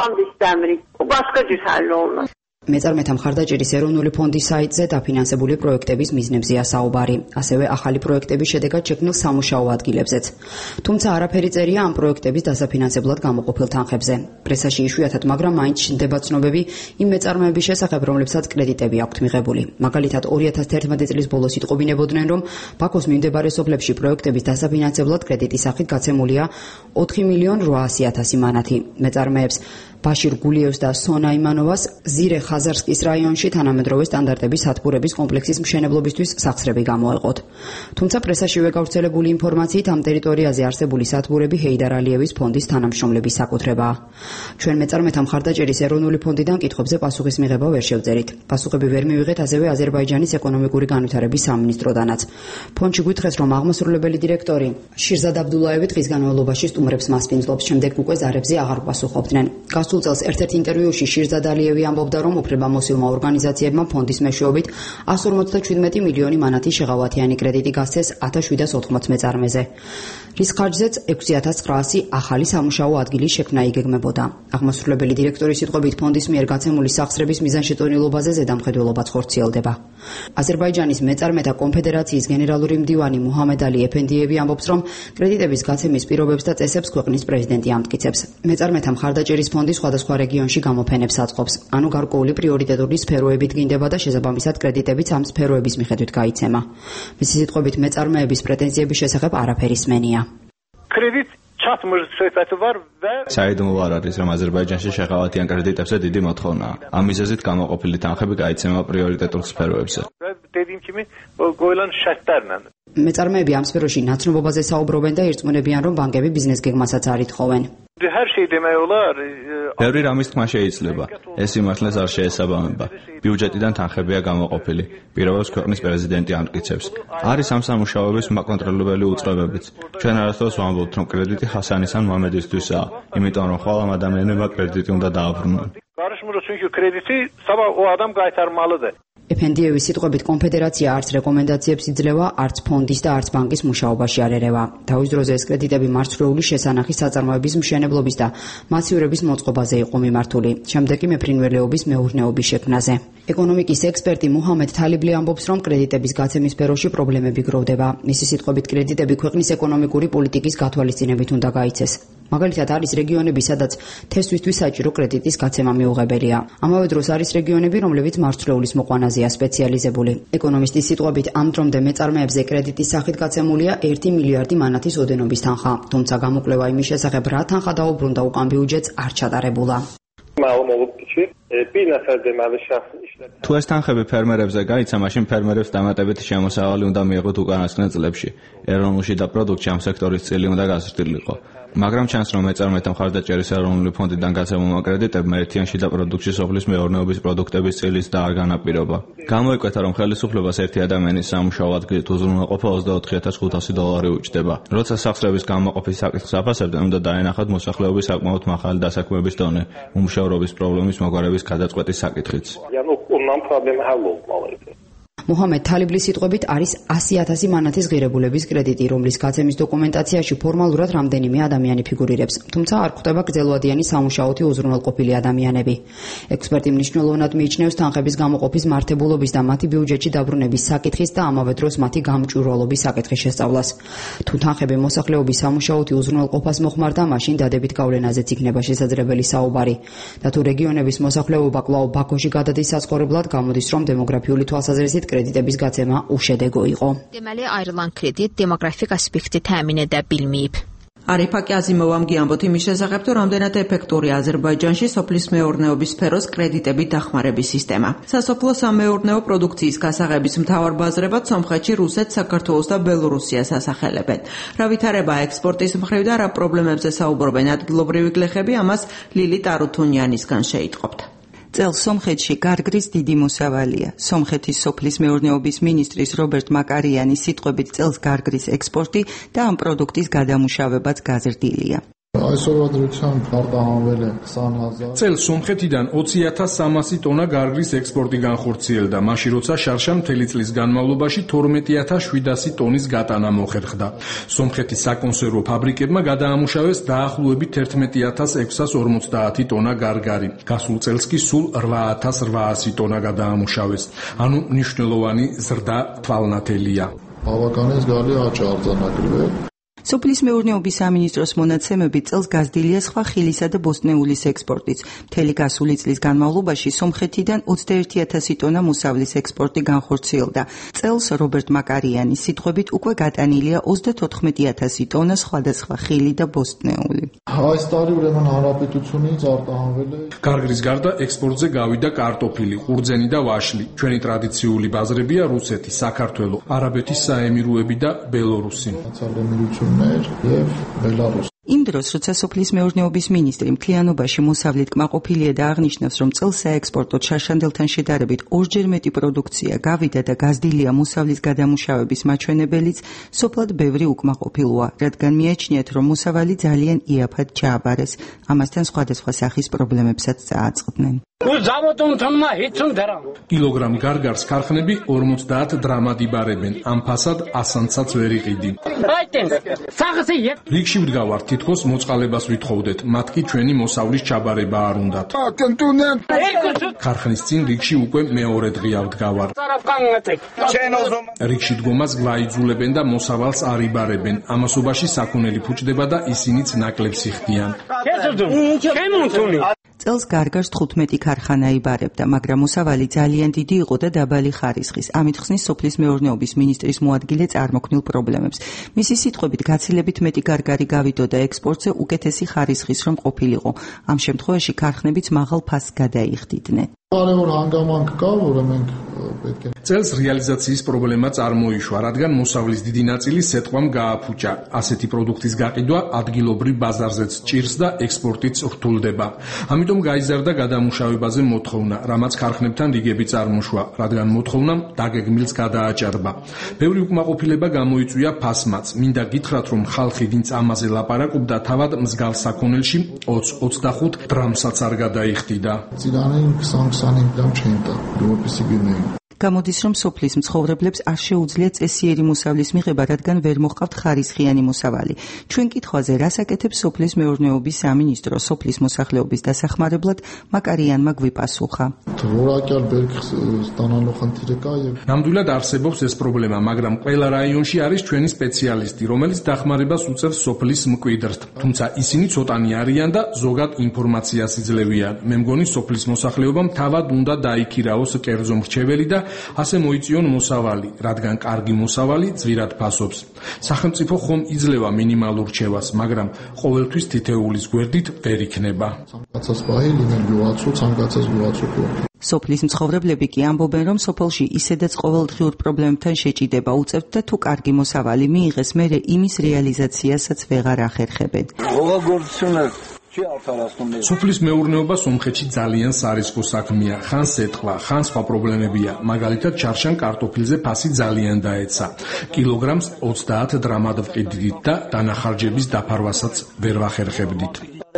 მეწარმეთა მხარდაჭერის ეროვნული ფონდის საიტზე დაფინანსებული პროექტების მიზნებზეა საუბარი, ასევე ახალი პროექტების შედეგად შექმნილ სამუშაო ადგილებზეც. თუმცა არაფერი წერია ამ პროექტების დასაფინანსებლად გამოყოფილ თანხებზე. პრესაში იშვიათად, მაგრამ მაინც ჩნდება ცნობები იმ მეწარმეების შესახებ, რომლებსაც კრედიტები აქვთ მიღებული. მაგალითად, 2011 წლის ბოლოს იტყობინებოდნენ, რომ ბაქოს მიმდებარე სოფლებში პროექტების დასაფინანსებლად კრედიტის სახით გაცემულია 4.800.000 მანათი. მეწარმეებს ბაშირ გულიევს და სონა იმანოვას ზირე ხაზარსკის რაიონში თანამედროვე სტანდარტების სათბურების კომპლექსის მშენებლობისთვის სახსრები გამოეყოთ. თუმცა პრესაშივე გავრცელებული ინფორმაციით ამ ტერიტორიაზე არსებული სათბურები ჰეიდარ ალიევის ფონდის თანამშრომლების საკუთრებაა. ჩვენ მეწარმეთა მხარდაჭერის ეროვნული ფონდიდან კითხვებზე პასუხის მიღება ვერ შევძერით. პასუხები ვერ მივიღეთ ასევე აზერბაიჯანის ეკონომიკური განვითარების სამინისტროდანაც. ფონდში გვითხრეს, რომ აღმასრულებელი დირექტორი შირზად აბდულაევი დღის განმავლობაში სტუმრებს მასპინძლობს, შემდეგ უკვე ზარებზე აღარ პასუხობდნენ. გასულ წელს ერთ-ერთ ინტერვიუში შირზად ალიევი ამბობდა, რომ უფლებამოსილმა ორგანიზაციებმა ფონდის მეშვეობით 157 მილიონი მანათი შეღავათიანი კრედიტი გასცეს 1780 მეწარმეზე. რის ხარჯზეც 6900 ახალი სამუშაო ადგილის შექმნა იგეგმებოდა. აღმასრულებელი დირექტორის სიტყვებით, ფონდის მიერ გაცემული სახსრების მიზანშეწონილობაზე ზედამხედველობაც ხორციელდება. აზერბაიჯანის მეწარმეთა კონფედერაციის გენერალური მდივანი მუჰამედ ალი ეფენდიევი ამბობს, რომ კრედიტების გაცემის პირობებს და წესებს ქვეყნის პრეზიდენტი ამტკიცებს. მეწარმეთა მხარდაჭერის ფონდი სხვადასხვა რეგიონში გამოფენებს აწყობს, ანუ გარკვეული პრიორიტეტული სფეროებით გინდება და შესაბამისად კრედიტებიც ამ სფეროების მიხედვით გაიცემა. მისი სიტყვებით, მეწარმეების პრეტენზიების შესახებ არაფერი სმენია. საიდუმლო არ არის, რომ აზერბაიჯანში შეღავათიან კრედიტებზე დიდი მოთხოვნაა. ამ მიზეზით გამოყოფილი თანხები გაიცემა პრიორიტეტულ სფეროებზე. მეწარმეები ამ სფეროში ნაცნობობაზე საუბრობენ და ირწმუნებიან, რომ ბანკები ბიზნეს გეგმასაც არ ითხოვენ. ბევრი რამის თქმა შეიძლება. ეს იმართლეს არ შეესაბამება. ბიუჯეტიდან თანხებია გამოყოფილი. პირობებს ქვეყნის პრეზიდენტი ამტკიცებს. არის ამ სამუშაოების მაკონტროლებელი უწყებებიც. ჩვენ არასდროს ვამბობთ, რომ კრედიტი ხასანის ან მამედისთვისაა, იმიტომ რომ ხვალ ამ ადამიანებმა კრედიტი უნდა დააბრუნონ. ეფენდიევის სიტყვებით, კონფედერაცია არც რეკომენდაციებს იძლევა, არც ფონდის და არც ბანკის მუშაობაში არ ერევა. თავის დროზე ეს კრედიტები მარცვლეული შესანახი საწარმოების მშენებლობის და მაცხოვრების მოწყობაზე იყო მიმართული. შემდეგ კი მეფრინველეობის მეურნეობის შექმნაზე. ეკონომიკის ექსპერტი მუჰამედ თალიბლი ამბობს, რომ კრედიტების გაცემის სფეროში პრობლემები გროვდება. მისი სიტყვებით, კრედიტები ქვეყნის ეკონომიკური პოლიტიკის გათვალისწინებით უნდა გაიცეს. მაგალითად, არის რეგიონები, სადაც თესვისთვის საჭირო კრედიტის გაცემა მიუღებელია. ამავე დროს არის რეგიონები, რომლებიც მარცვლეულის მოყვანაზეა სპეციალიზებული. ეკონომისტის სიტყვებით, ამ დრომდე მეწარმეებზე კრედიტის სახით გაცემულია 1 მილიარდი მანათის ოდენობის თანხა, თუმცა გამოკვლევა იმის შესახებ, რა თანხა დაუბრუნდა უკან ბიუჯეტს, არ ჩატარებულა. თუ ეს თანხები ფერმერებზე გაიცა, მაშინ ფერმერებს დამატებითი შემოსავალი უნდა მიეღოთ უკანასკნელ წლებში. ეროვნულ შიდა პროდუქტში ამ სექტორის წილი უნდა გაზრდილიყო. მაგრამ ჩანს, რომ მეწარმეთა მხარდაჭერის ეროვნული ფონდიდან გასამომა კრედიტებმა ერთიან შიდა პროდუქტში სოფლის მეურნეობის პროდუქტების წილიც და არ განაპირობა. გამოიკვეთა, რომ ხელისუფლებას ერთი ადამიანის სამუშაო ადგილით უზრუნველყოფა $24,500 უჯდება. როცა სახსრების გამოყოფის საკითხს აფასებდნენ, უნდა დაენახათ მოსახლეობის საკმაოდ მაღალი დასაქმების დონე, უმუშავრობის პრობლემის მოგვარების გადაწყვეტის საკითხიც. მუჰამედ თალიბლის სიტყვებით არის 100,000 მანათის ღირებულების კრედიტი, რომლის გაცემის დოკუმენტაციაში ფორმალურად რამდენიმე ადამიანი ფიგურირებს, თუმცა არ გვხვდება გრძელვადიანი სამუშაოთი უზრუნველყოფილი ადამიანები. ექსპერტი მნიშვნელოვნად მიიჩნევს თანხების გამოყოფის მართებულობის და მათი ბიუჯეტში დაბრუნების საკითხის და ამავე დროს მათი გამჭვირვალობის საკითხის შესწავლას. თუ თანხები მოსახლეობის სამუშაოთი უზრუნველყოფას მოხმარდა, მაშინ დადებით გავლენაზეც იქნება შესაძლებელი საუბარი. და თუ რეგიონების მოსახლეობა კვლავ ბაქოში გადადის საცხოვრებლად, გამოდის, რომ დემოგრაფიული თვალსაზრისით კრედიტების გაცემა უშედეგო იყო. Deməli, ayrılan kredit demoqrafik aspekti təmin edə bilməyib. Arif Aqazimოვამ გიამბოთ იმის შესახებ, თუ რამდენად ეფექტურია აზერბაიჯანში სოფლის მეურნეობის სფეროს კრედიტებით დახმარების სისტემა. სასოფლო სამეურნეო პროდუქციის გასაღების მთავარ ბაზრებად სომხეთში, რუსეთს, საქართველოს და ბელორუსიას ასახელებენ. რა ვითარება ექსპორტის მხრივ და რა პრობლემებზე საუბრობენ ადგილობრივი გლეხები, ამას ლილი ტარუთუნიანისგან შეიტყობთ. წელს სომხეთში გარგრის დიდი მოსავალია. სომხეთის სოფლის მეურნეობის მინისტრის რობერტ მაკარიანის სიტყვებით წელს გარგრის ექსპორტი და ამ პროდუქტის გადამუშავებაც გაზრდილია. წელს სომხეთიდან 20,300 ტონა გარგრის ექსპორტი განხორციელდა, მაშინ როცა შარშან მთელი წლის განმავლობაში 12,700 ტონის გატანა მოხერხდა. სომხეთის საკონსერვო ფაბრიკებმა გადაამუშავეს დაახლოებით 11,650 ტონა გარგარი. გასულ წელს კი სულ 8,800 ტონა გადაამუშავეს. ანუ მნიშვნელოვანი ზრდა თვალნათელია. სოფლის მეურნეობის სამინისტროს მონაცემებით წელს გაზრდილია სხვა ხილისა და ბოსტნეულის ექსპორტიც. მთელი გასული წლის განმავლობაში სომხეთიდან 21,000 ტონა მოსავლის ექსპორტი განხორციელდა. წელს რობერტ მაკარიანის სიტყვებით უკვე გატანილია 34,000 ტონა სხვადასხვა ხილი და ბოსტნეული. გარგრის გარდა ექსპორტზე გავიდა კარტოფილი, ყურძენი და ვაშლი. ჩვენი ტრადიციული ბაზრებია რუსეთი, საქართველო, არაბეთის საემიროები და ბელორუსი. იმ დროს, როცა სოფლის მეურნეობის მინისტრი მთლიანობაში მოსავლით კმაყოფილია და აღნიშნავს, რომ წელს საექსპორტო შარშანდელთან შედარებით ორჯერ მეტი პროდუქცია გავიდა და გაზრდილია მოსავლის გადამუშავების მაჩვენებელიც, სოფლად ბევრი უკმაყოფილოა, რადგან მიაჩნიათ, რომ მოსავალი ძალიან იაფად ჩააბარეს. ამასთან სხვადასხვა სახის პრობლემებსაც წააწყდნენ. კილოგრამ გარგარს ქარხნები 50 დრამად იბარებენ, ამ ფასად ასანცაც ვერ იყიდი. რიგში ვდგავართ, თითქოს მოწყალებას ვითხოვდეთ, მათ კი ჩვენი მოსავლის ჩაბარება არ უნდათ. ქარხნის წინ რიგში უკვე მეორე დღეა ვდგავარ. რიგში დგომას გლაიძულებენ და მოსავალს არ იბარებენ. ამასობაში საქონელი ფუჭდება და ისინიც ნაკლებს იხდიან. წელს გარგარს 15 ქარხანა იბარებდა, მაგრამ მოსავალი ძალიან დიდი იყო და დაბალი ხარისხის. ამით ხსნის სოფლის მეურნეობის მინისტრის მოადგილე წარმოქმნილ პრობლემებს. მისი სიტყვებით გაცილებით მეტი გარგარი გავიდოდა ექსპორტზე უკეთესი ხარისხის რომ ყოფილიყო. ამ შემთხვევაში ქარხნებიც მაღალ ფასს გადაიხდიდნენ. წელს რეალიზაციის პრობლემა წარმოიშვა, რადგან მოსავლის დიდი ნაწილი სეტყვამ გააფუჭა. ასეთი პროდუქტის გაყიდვა ადგილობრივ ბაზარზეც ჭირს და ექსპორტიც რთულდება. ამიტომ გაიზარდა გადამუშავებაზე მოთხოვნა, რამაც ქარხნებთან რიგები წარმოშვა, რადგან მოთხოვნამ დაგეგმილს გადააჭარბა. ბევრი უკმაყოფილება გამოიწვია ფასმაც. მინდა გითხრათ, რომ ხალხი, ვინც ამაზე ლაპარაკობდა, თავად მსგავს საქონელში 20-25 დრამსაც არ გადაიხდიდა. გამოდის, რომ სოფლის მცხოვრებლებს არ შეუძლიათ წესიერი მოსავლის მიღება, რადგან ვერ მოჰყავთ ხარისხიანი მოსავალი. ჩვენ კითხვაზე, რას აკეთებს სოფლის მეურნეობის სამინისტრო სოფლის მოსახლეობის დასახმარებლად, მაკარიანმა გვიპასუხა. ნამდვილად არსებობს ეს პრობლემა, მაგრამ ყველა რაიონში არის ჩვენი სპეციალისტი, რომელიც დახმარებას უწევს სოფლის მკვიდრთ. თუმცა ისინი ცოტანი არიან და ზოგად ინფორმაციას იძლევიან. მე მგონი სოფლის მოსახლეობამ თავად უნდა დაიქირაოს კერძო მრჩეველი და ასე მოიწიონ მოსავალი, რადგან კარგი მოსავალი ძვირად ფასობს. სახელმწიფო ხომ იძლევა მინიმალურ რჩევას, მაგრამ ყოველთვის თითეულის გვერდით ვერ იქნება. სოფლის მცხოვრებლები კი ამბობენ, რომ სოფელში ისედაც ყოველდღიურ პრობლემებთან შეჭიდება უწევთ და თუ კარგი მოსავალი მიიღეს, მერე იმის რეალიზაციასაც ვეღარ ახერხებენ. სოფლის მეურნეობა სომხეთში ძალიან სარისკო საქმეა. ხან სეტყვა, ხან სხვა პრობლემებია. მაგალითად, ჩარშან კარტოფილზე ფასი ძალიან დაეცა. კილოგრამს 30 დრამად ვყიდით და დანახარჯების დაფარვასაც ვერ ვახერხებდით.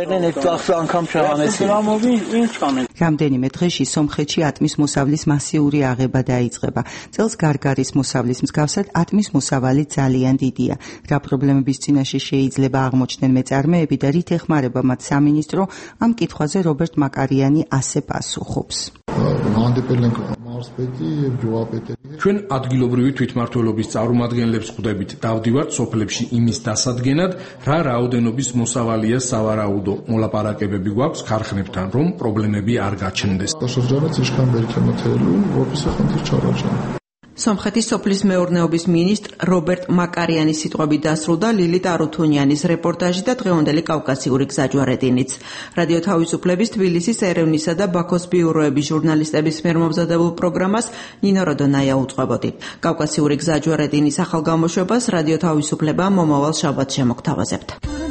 რამდენიმე დღეში სომხეთში ატმის მოსავლის მასიური აღება დაიწყება. წელს გარგარის მოსავლის მსგავსად ატმის მოსავალი ძალიან დიდია. რა პრობლემების წინაშე შეიძლება აღმოჩნდნენ მეწარმეები და რით ეხმარება მათ სამინისტრო, ამ კითხვაზე რობერტ მაკარიანი ასე პასუხობს. ჩვენ ადგილობრივი თვითმმართველობის წარმომადგენლებს ხვდებით, დავდივართ სოფლებში იმის დასადგენად, რა რაოდენობის მოსავალია სავარაუდო. მოლაპარაკებები გვაქვს ქარხნებთან, რომ პრობლემები არ გაჩნდეს. სომხეთის სოფლის მეურნეობის მინისტრ რობერტ მაკარიანის სიტყვები დასრულდა ლილიტ არუთუნიანის რეპორტაჟი და დღევანდელი კავკასიური გზაჯვარედინიც. რადიო თავისუფლების თბილისის, ერევნისა და ბაქოს ბიუროების ჟურნალისტების მიერ მომზადებულ პროგრამას ნინო როდონაია უძღვებოდი. კავკასიური გზაჯვარედინის ახალ გამოშვებას რადიო თავისუფლება მომავალ შაბათს შემოგთავაზებთ.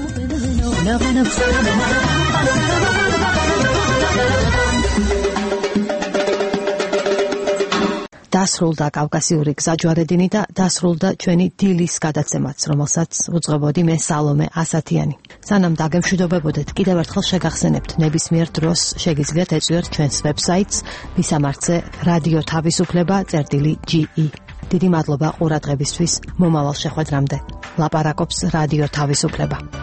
დასრულდა კავკასიური გზაჯვარედინი და დასრულდა ჩვენი დილის გადაცემაც, რომელსაც უძღვებოდი მე სალომე ასათიანი. სანამ დაგემშვიდობებოდეთ, კიდევ ერთხელ შეგახსენებთ, ნებისმიერ დროს შეგიძლიათ ეწვიოთ ჩვენს ვებსაიტს ვისამართზე რადიო თავისუფლება.ge. დიდი მადლობა ყურადღებისთვის, მომავალ შეხვედრამდე. ლაპარაკობს რადიო თავისუფლება.